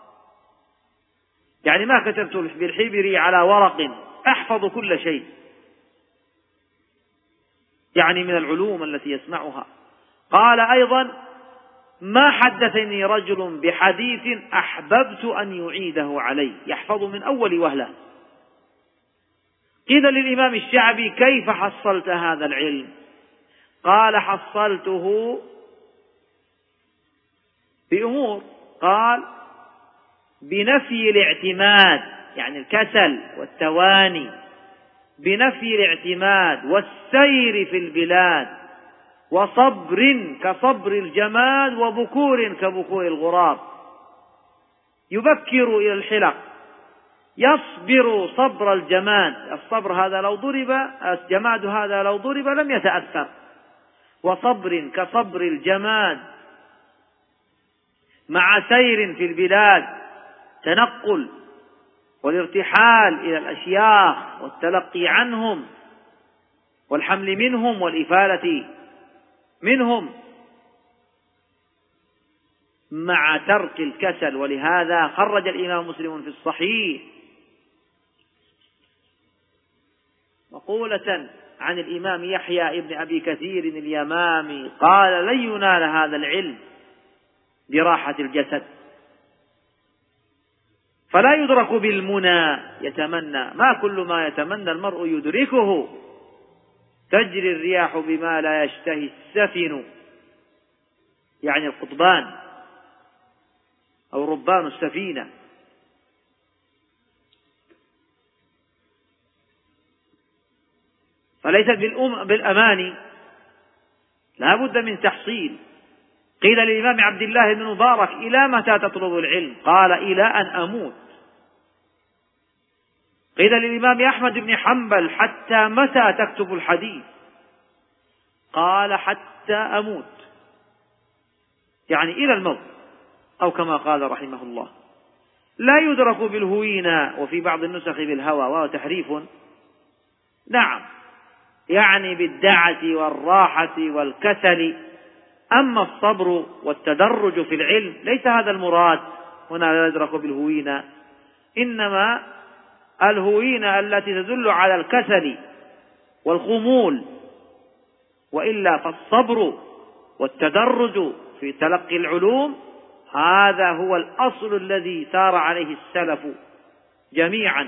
يعني ما كتبت بالحبر على ورق، أحفظ كل شيء، يعني من العلوم التي يسمعها. قال أيضا: ما حدثني رجل بحديث أحببت أن يعيده علي، يحفظ من أول وهلة. قيل للإمام الشعبي: كيف حصلت هذا العلم؟ قال: حصلته بأمور، قال: بنفي الاعتماد، يعني الكسل والتواني، بنفي الاعتماد والسير في البلاد، وصبر كصبر الجماد، وبكور كبكور الغراب. يبكر إلى الحلق يصبر صبر الجماد. الصبر هذا لو ضرب، الجماد هذا لو ضرب لم يتأثر. وصبر كصبر الجماد مع سير في البلاد، تنقل والارتحال إلى الأشياخ والتلقي عنهم والحمل منهم والإفالة منهم، مع ترك الكسل. ولهذا خرج الإمام مسلم في الصحيح مقولة عن الإمام يحيى ابن أبي كثير اليمامي قال: لن ينال هذا العلم براحة الجسد، فلا يدرك بالمنى يتمنى. ما كل ما يتمنى المرء يدركه، تجري الرياح بما لا يشتهي السفن، يعني القطبان أو ربان السفينة. فليست بالأماني، لا بد من تحصيل. قيل للإمام عبد الله بن مبارك: إلى متى تطلب العلم؟ قال: إلى أن أموت. قيل للإمام أحمد بن حنبل: حتى متى تكتب الحديث؟ قال: حتى أموت، يعني إلى الموت، أو كما قال رحمه الله. لا يدرك بالهوينا، وفي بعض النسخ بالهوى، وهو تحريف. نعم، يعني بالدعة والراحة والكسل. أما الصبر والتدرج في العلم ليس هذا المراد هنا، لا يدرك بالهوينا، إنما الهوينا التي تدل على الكسل والخمول. وإلا فالصبر والتدرج في تلقي العلوم هذا هو الأصل الذي سار عليه السلف جميعا.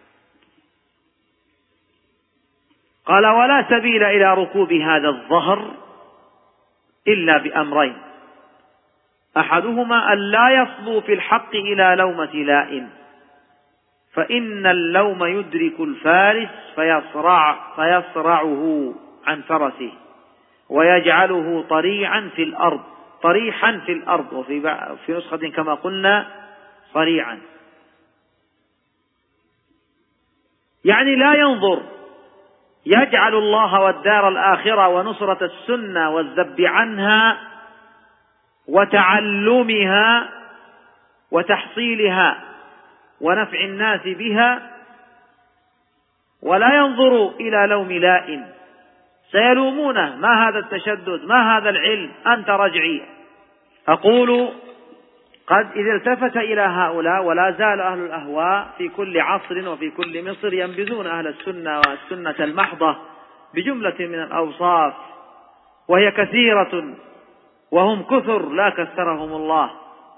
قال: ولا سبيل إلى ركوب هذا الظهر إلا بأمرين: أحدهما أن لا يصبو في الحق إلى لومة لائم، فإن اللوم يدرك الفارس فيصرع فيصرعه عن فرسه ويجعله طريعا في الأرض طريحا في الأرض، وفي في نسخة كما قلنا صريعا. يعني لا ينظر، يجعل الله والدار الآخرة ونصرة السنة والذب عنها وتعلمها وتحصيلها ونفع الناس بها، ولا ينظر إلى لوم لائم. سيلومونه: ما هذا التشدد، ما هذا العلم، أنت رجعي. أقول: قد إذا التفت إلى هؤلاء، ولا زال أهل الأهواء في كل عصر وفي كل مصر ينبذون أهل السنة والسنة المحضة بجملة من الأوصاف، وهي كثيرة، وهم كثر لا كثرهم الله.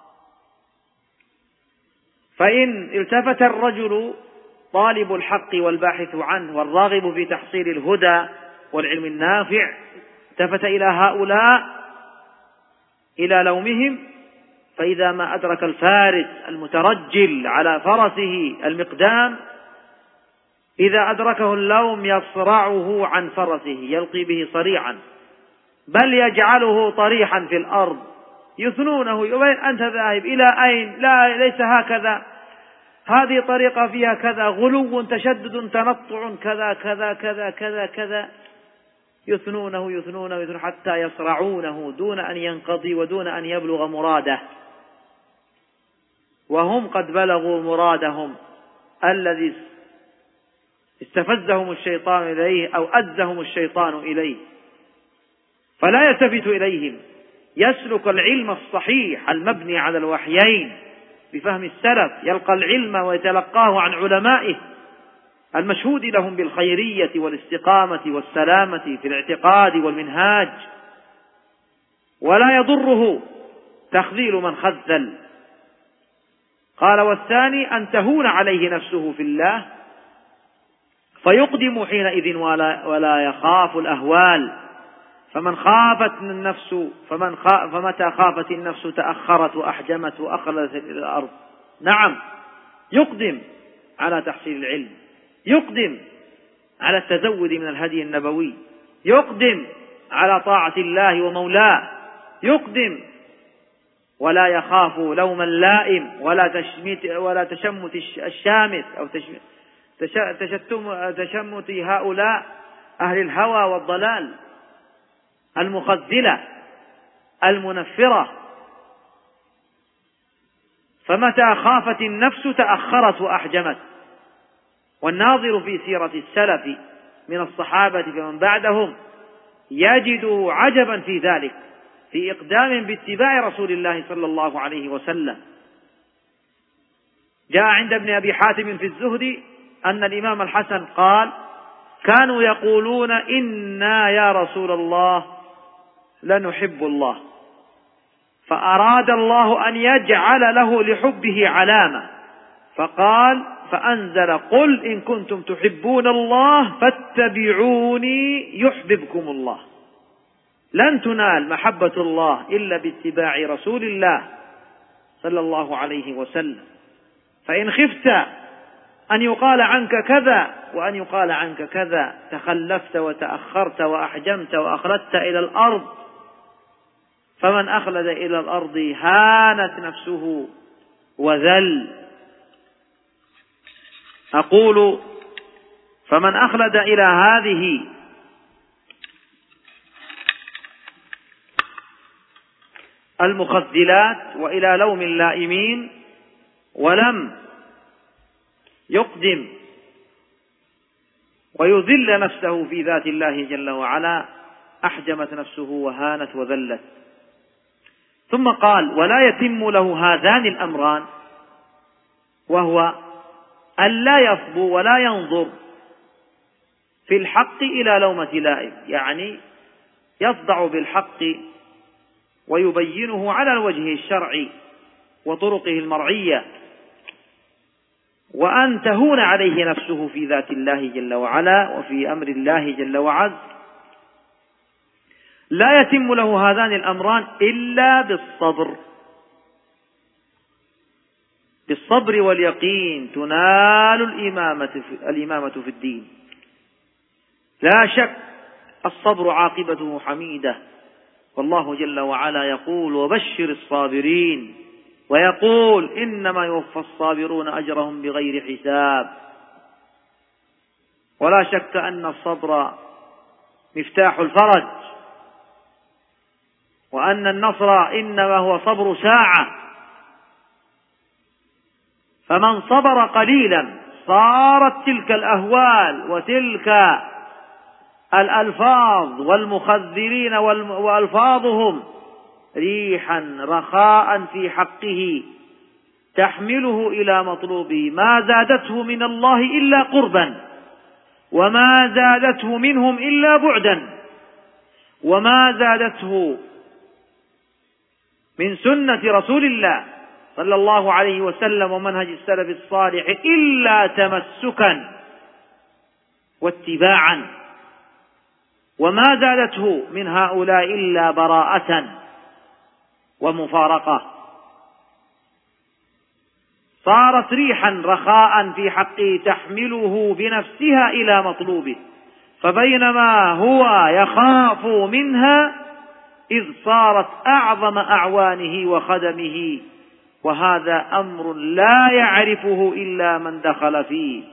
فإن التفت الرجل طالب الحق والباحث عنه والراغب في تحصيل الهدى والعلم النافع، التفت إلى هؤلاء إلى لومهم، فإذا ما أدرك الفارس المترجل على فرسه المقدام، إذا أدركه اللوم يصرعه عن فرسه، يلقي به صريعا، بل يجعله طريحا في الأرض. يثنونه: وين أنت ذاهب؟ إلى أين؟ لا، ليس هكذا، هذه طريقة فيها كذا، غلو، تشدد، تنطع، كذا كذا كذا كذا كذا. يثنونه يثنونه يثنونه حتى يصرعونه دون أن ينقضي ودون أن يبلغ مراده، وهم قد بلغوا مرادهم الذي استفزهم الشيطان إليه أو أزهم الشيطان إليه. فلا يلتفت إليهم، يسلك العلم الصحيح المبني على الوحيين بفهم السلف، يلقى العلم ويتلقاه عن علمائه المشهود لهم بالخيرية والاستقامة والسلامة في الاعتقاد والمنهاج، ولا يضره تخذيل من خذل. قال: والثاني أن تهون عليه نفسه في الله فيقدم حينئذ ولا, ولا يخاف الأهوال. فمن خافت النفس فمن خاف فمتى خافت النفس تأخرت وأحجمت وأخلت إلى الأرض. نعم، يقدم على تحصيل العلم، يقدم على التزود من الهدي النبوي، يقدم على طاعة الله ومولاه، يقدم ولا يخاف لوم اللائم ولا تشميت ولا تشمت الشامت أو تشتم تشمت هؤلاء أهل الهوى والضلال المخذلة المنفرة. فمتى خافت النفس تأخرت وأحجمت. والناظر في سيرة السلف من الصحابة فمن بعدهم يجد عجبا في ذلك، في إقدام باتباع رسول الله صلى الله عليه وسلم. جاء عند ابن أبي حاتم في الزهد أن الإمام الحسن قال: كانوا يقولون إنا يا رسول الله لنحب الله، فأراد الله أن يجعل له لحبه علامة، فقال: فأنزل: قل إن كنتم تحبون الله فاتبعوني يحببكم الله. لن تنال محبة الله إلا باتباع رسول الله صلى الله عليه وسلم. فإن خفت أن يقال عنك كذا وأن يقال عنك كذا تخلفت وتأخرت وأحجمت وأخلدت إلى الأرض، فمن أخلد إلى الأرض هانت نفسه وذل. أقول: فمن أخلد إلى هذه المخذلات وإلى لوم اللائمين ولم يقدم ويذل نفسه في ذات الله جل وعلا أحجمت نفسه وهانت وذلت. ثم قال: ولا يتم له هذان الأمران، وهو أن لا يفضو ولا ينظر في الحق إلى لومة لائم، يعني يصدع بالحق ويبينه على الوجه الشرعي وطرقه المرعية، وأن تهون عليه نفسه في ذات الله جل وعلا وفي أمر الله جل وعز. لا يتم له هذان الأمران إلا بالصبر. بالصبر واليقين تنال الإمامة في, الإمامة في الدين. لا شك الصبر عاقبته حميدة، والله جل وعلا يقول: وبشر الصابرين، ويقول: إنما يوفى الصابرون أجرهم بغير حساب. ولا شك أن الصبر مفتاح الفرج، وأن النصر إنما هو صبر ساعة. فمن صبر قليلا صارت تلك الأهوال وتلك الألفاظ والمخذلين وألفاظهم ريحا رخاء في حقه تحمله إلى مطلوبه، ما زادته من الله إلا قربا، وما زادته منهم إلا بعدا، وما زادته من سنة رسول الله صلى الله عليه وسلم ومنهج السلف الصالح إلا تمسكا واتباعا، وما زادته من هؤلاء إلا براءة ومفارقة. صارت ريحا رخاء في حقه تحمله بنفسها إلى مطلوبه، فبينما هو يخاف منها إذ صارت أعظم أعوانه وخدمه، وهذا أمر لا يعرفه إلا من دخل فيه.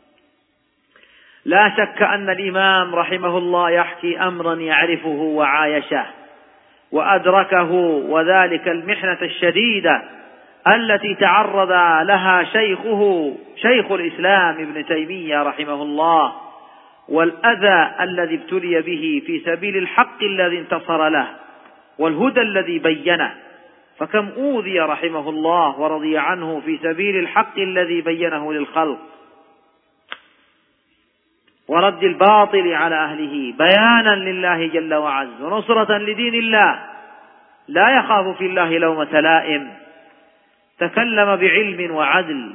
لا شك أن الإمام رحمه الله يحكي أمرا يعرفه وعايشه وأدركه، وذلك المحنة الشديدة التي تعرض لها شيخه شيخ الإسلام ابن تيمية رحمه الله، والأذى الذي ابتلي به في سبيل الحق الذي انتصر له والهدى الذي بينه. فكم أوذي رحمه الله ورضي عنه في سبيل الحق الذي بينه للخلق، ورد الباطل على أهله بيانا لله جل وعز ونصرة لدين الله. لا يخاف في الله لومة لائم، تكلم بعلم وعدل،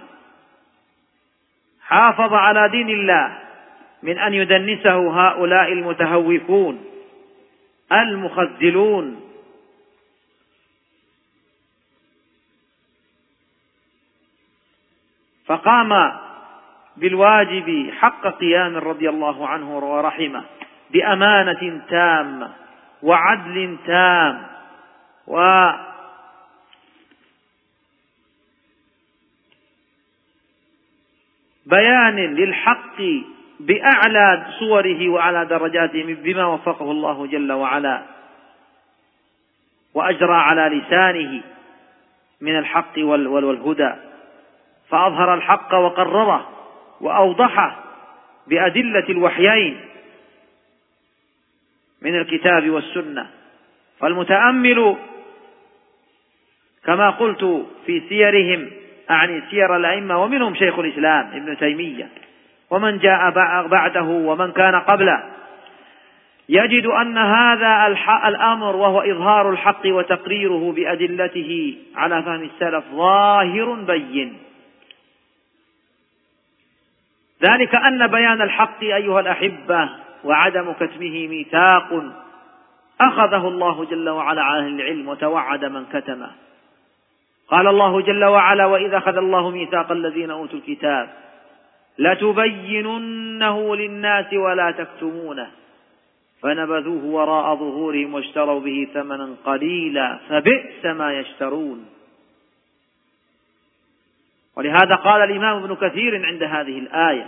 حافظ على دين الله من أن يدنسه هؤلاء المتهوكون المخذلون. فقام بالواجب حق قيام رضي الله عنه ورحمه بأمانة تامة وعدل تام بيان للحق بأعلى صوره وأعلى درجاته بما وفقه الله جل وعلا وأجرى على لسانه من الحق والهدى، فأظهر الحق وقرره وأوضحه بأدلة الوحيين من الكتاب والسنة. فالمتأمل كما قلت في سيرهم، أعني سير الأئمة، ومنهم شيخ الإسلام ابن تيمية ومن جاء بعده ومن كان قبله، يجد أن هذا الأمر وهو إظهار الحق وتقريره بأدلته على فهم السلف ظاهر بين. ذلك أن بيان الحق أيها الأحبة وعدم كتمه ميثاق أخذه الله جل وعلا على أهل العلم وتوعد من كتمه. قال الله جل وعلا: وإذا أخذ الله ميثاق الذين أوتوا الكتاب لتبيننه للناس ولا تكتمونه فنبذوه وراء ظهورهم واشتروا به ثمنا قليلا فبئس ما يشترون. ولهذا قال الإمام ابن كثير عند هذه الآية: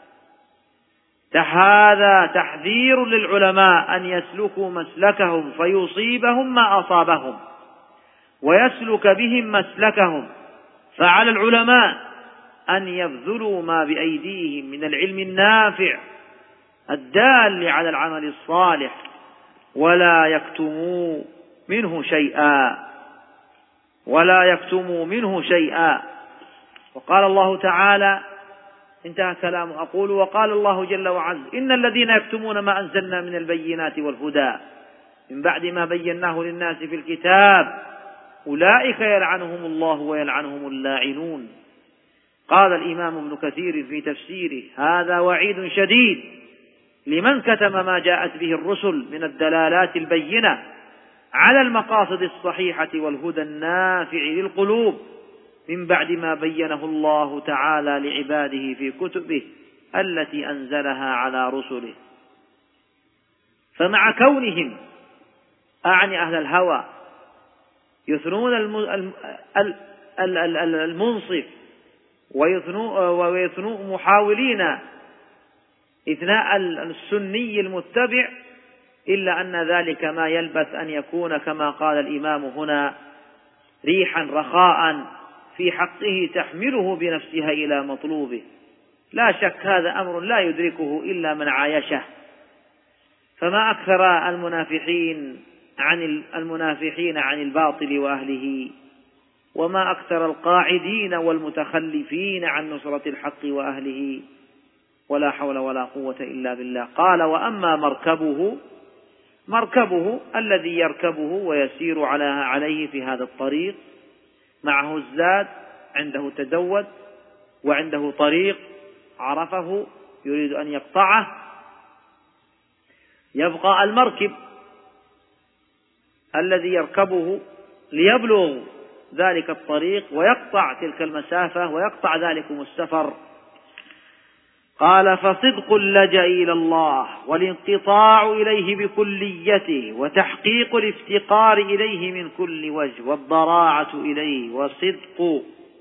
هذا تحذير للعلماء أن يسلكوا مسلكهم فيصيبهم ما أصابهم ويسلك بهم مسلكهم، فعلى العلماء أن يبذلوا ما بأيديهم من العلم النافع الدال على العمل الصالح ولا يكتموا منه شيئا ولا يكتموا منه شيئا. وقال الله تعالى، انتهى كلام أقول: وقال الله جل وعز: إن الذين يكتمون ما أنزلنا من البينات والهدى من بعد ما بيناه للناس في الكتاب أولئك يلعنهم الله ويلعنهم اللاعنون. قال الإمام ابن كثير في تفسيره: هذا وعيد شديد لمن كتم ما جاءت به الرسل من الدلالات البينة على المقاصد الصحيحة والهدى النافع للقلوب من بعد ما بينه الله تعالى لعباده في كتبه التي أنزلها على رسله. فمع كونهم، أعني أهل الهوى، يثنون المنصف ويثنون محاولين إثناء السني المتبع، إلا أن ذلك ما يلبث أن يكون كما قال الإمام هنا ريحا رخاء في حقه تحمله بنفسها إلى مطلوبه. لا شك هذا أمر لا يدركه إلا من عايشه. فما أكثر المنافحين عن المنافحين عن الباطل وأهله، وما أكثر القاعدين والمتخلفين عن نصرة الحق وأهله، ولا حول ولا قوة إلا بالله. قال: وأما مركبه مركبه الذي يركبه ويسير عليه في هذا الطريق، معه الزاد، عنده تزود، وعنده طريق عرفه يريد أن يقطعه. يبقى المركب الذي يركبه ليبلغ ذلك الطريق ويقطع تلك المسافة ويقطع ذلكم السفر. قال: فصدق اللجأ إلى الله والانقطاع إليه بكليته وتحقيق الافتقار إليه من كل وجه والضراعة إليه وصدق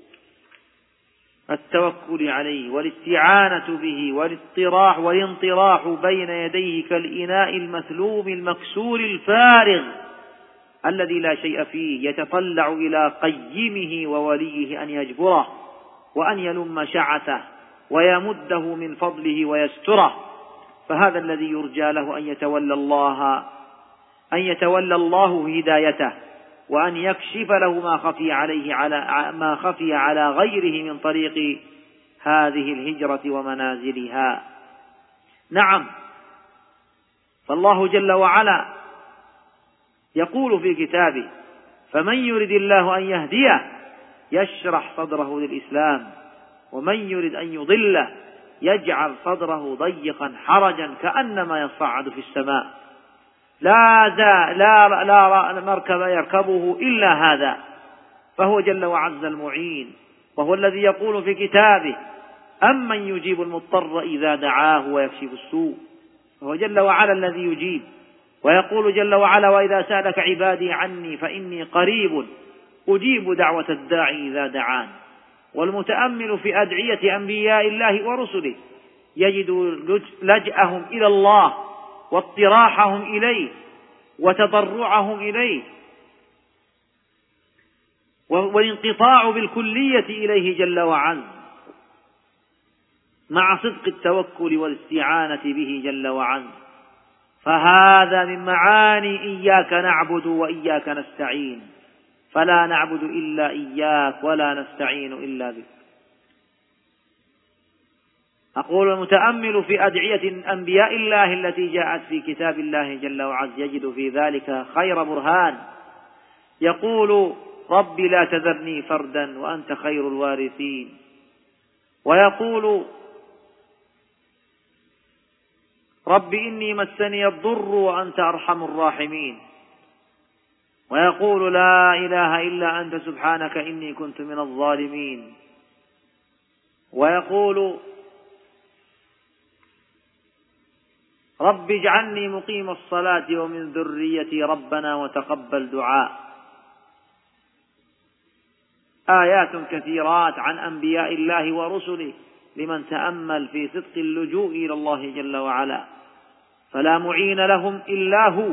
التوكل عليه والاستعانة به والاضطراح والانطراح بين يديه كالإناء المثلوم المكسور الفارغ الذي لا شيء فيه، يتطلع إلى قيمه ووليه أن يجبره وأن يلم شعثه ويمده من فضله ويستره. فهذا الذي يرجى له أن يتولى الله أن يتولى الله هدايته وأن يكشف له ما خفي عليه على ما خفي على غيره من طريق هذه الهجرة ومنازلها. نعم، فالله جل وعلا يقول في كتابه: فمن يرد الله أن يهديه يشرح صدره للإسلام ومن يرد أن يضله يجعل صدره ضيقا حرجا كأنما يصعد في السماء. لا, لا, لا مركب يركبه إلا هذا، فهو جل وعز المعين، وهو الذي يقول في كتابه: أمن يجيب المضطر إذا دعاه ويكشف السوء. فهو جل وعلا الذي يجيب، ويقول جل وعلا: وإذا سألك عبادي عني فإني قريب أجيب دعوة الداعي إذا دعان. والمتأمل في أدعية أنبياء الله ورسله يجد لجأهم إلى الله واضطراحهم إليه وتضرعهم إليه والانقطاع بالكلية إليه جل وعلا مع صدق التوكل والاستعانة به جل وعلا. فهذا من معاني إياك نعبد وإياك نستعين، فلا نعبد إلا إياك ولا نستعين إلا بك. أقول المتأمل في أدعية أنبياء الله التي جاءت في كتاب الله جل وعلا يجد في ذلك خير برهان. يقول رب لا تذرني فردا وأنت خير الوارثين، ويقول رب إني مسني الضر وأنت أرحم الراحمين، ويقول لا إله إلا أنت سبحانك إني كنت من الظالمين، ويقول رب اجعلني مقيم الصلاة ومن ذريتي ربنا وتقبل دعاء. آيات كثيرات عن أنبياء الله ورسله لمن تأمل في صدق اللجوء إلى الله جل وعلا، فلا معين لهم إلا هو،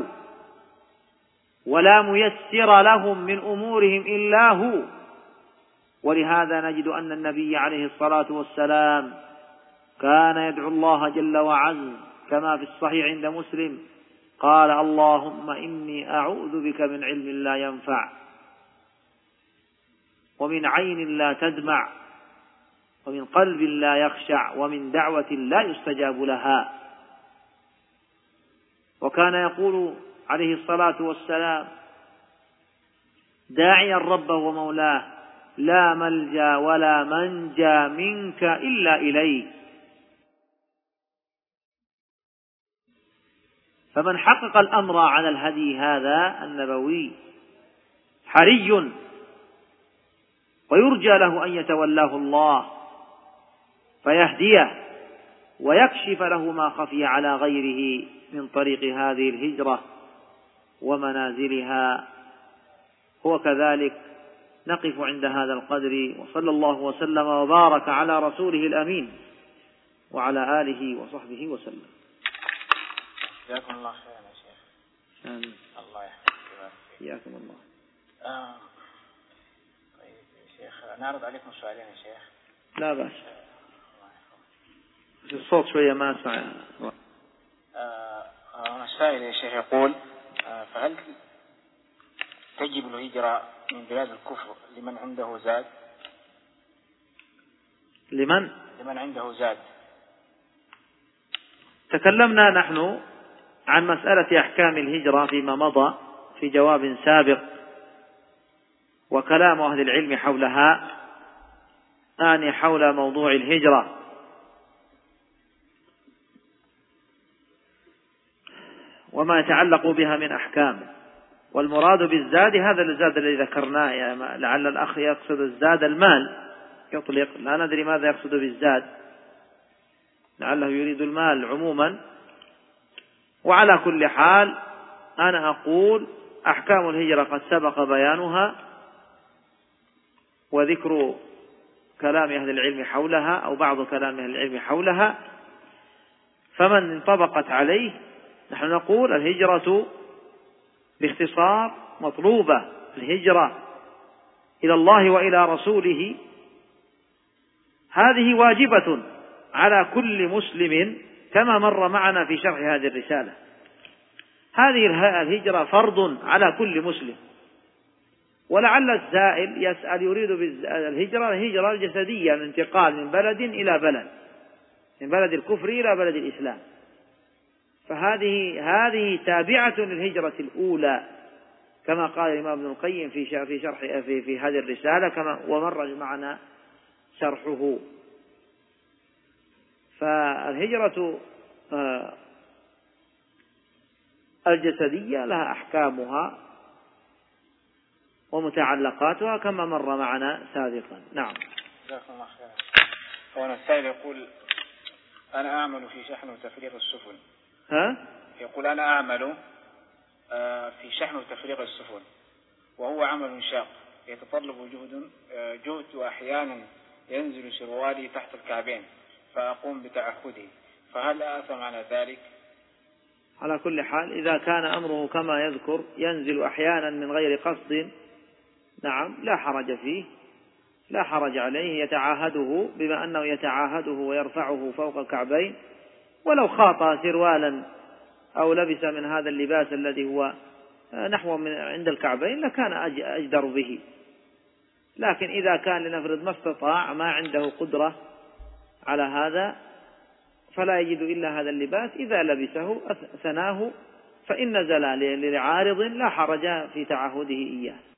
ولا ميسر لهم من أمورهم إلا هو. ولهذا نجد أن النبي عليه الصلاة والسلام كان يدعو الله جل وعلا كما في الصحيح عند مسلم قال اللهم إني أعوذ بك من علم لا ينفع ومن عين لا تدمع ومن قلب لا يخشع ومن دعوة لا يستجاب لها. وكان يقول عليه الصلاة والسلام داعيا ربه ومولاه لا ملجأ ولا منجى منك إلا إليك. فمن حقق الأمر على الهدي هذا النبوي حري ويرجى له أن يتولاه الله فيهديه ويكشف له ما خفي على غيره من طريق هذه الهجرة ومنازلها. هو كذلك. نقف عند هذا القدر، وصلى الله وسلم وبارك على رسوله الأمين وعلى آله وصحبه وسلم. جزاكم الله خيرا يا شيخ. آمين. الله يحفظك. حياكم الله. آه. طيب يا شيخ نعرض عليكم سؤالين يا شيخ. لا بأس. الصوت شوية ما أسمع. آه. هنا السائل يا شيخ يقول آه فهل تجب الهجرة من بلاد الكفر لمن عنده زاد؟ لمن؟ لمن عنده زاد. تكلمنا نحن عن مسألة أحكام الهجرة فيما مضى في جواب سابق، وكلام أهل العلم حولها آني حول موضوع الهجرة. وما يتعلق بها من أحكام. والمراد بالزاد هذا الزاد الذي ذكرناه، يعني لعل الأخ يقصد الزاد المال يطلق، لا ندري ماذا يقصد بالزاد، لعله يريد المال عموما. وعلى كل حال أنا أقول أحكام الهجرة قد سبق بيانها وذكر كلام أهل العلم حولها أو بعض كلام أهل العلم حولها، فمن انطبقت عليه نحن نقول الهجرة باختصار مطلوبة. الهجرة إلى الله وإلى رسوله هذه واجبة على كل مسلم كما مر معنا في شرح هذه الرسالة. هذه الهجرة فرض على كل مسلم. ولعل السائل يسأل يريد بالهجرة الهجرة الجسدية، الانتقال من بلد إلى بلد، من بلد الكفر إلى بلد الإسلام، فهذه هذه تابعة للهجرة الأولى كما قال الإمام ابن القيم في في شرح في في هذه الرسالة كما ومر معنا شرحه. فالهجرة الجسدية لها أحكامها ومتعلقاتها كما مر معنا سابقا. نعم. جزاكم الله خيرا. هنا السائل يقول أنا أعمل في شحن وتفريغ السفن. ها؟ يقول أنا أعمل في شحن وتفريغ السفن وهو عمل شاق يتطلب جهد جهد وأحيانا ينزل شروالي تحت الكعبين فأقوم بتعهده، فهل آثم على ذلك؟ على كل حال إذا كان أمره كما يذكر ينزل أحيانا من غير قصد، نعم لا حرج فيه، لا حرج عليه، يتعاهده بما أنه يتعاهده ويرفعه فوق الكعبين. ولو خاط سروالا أو لبس من هذا اللباس الذي هو نحو من عند الكعبين لكان أجدر به. لكن إذا كان لنفرض ما استطاع، ما عنده قدرة على هذا، فلا يجد إلا هذا اللباس، إذا لبسه ثناه فإن نزل لعارض لا حرج في تعهده إياه.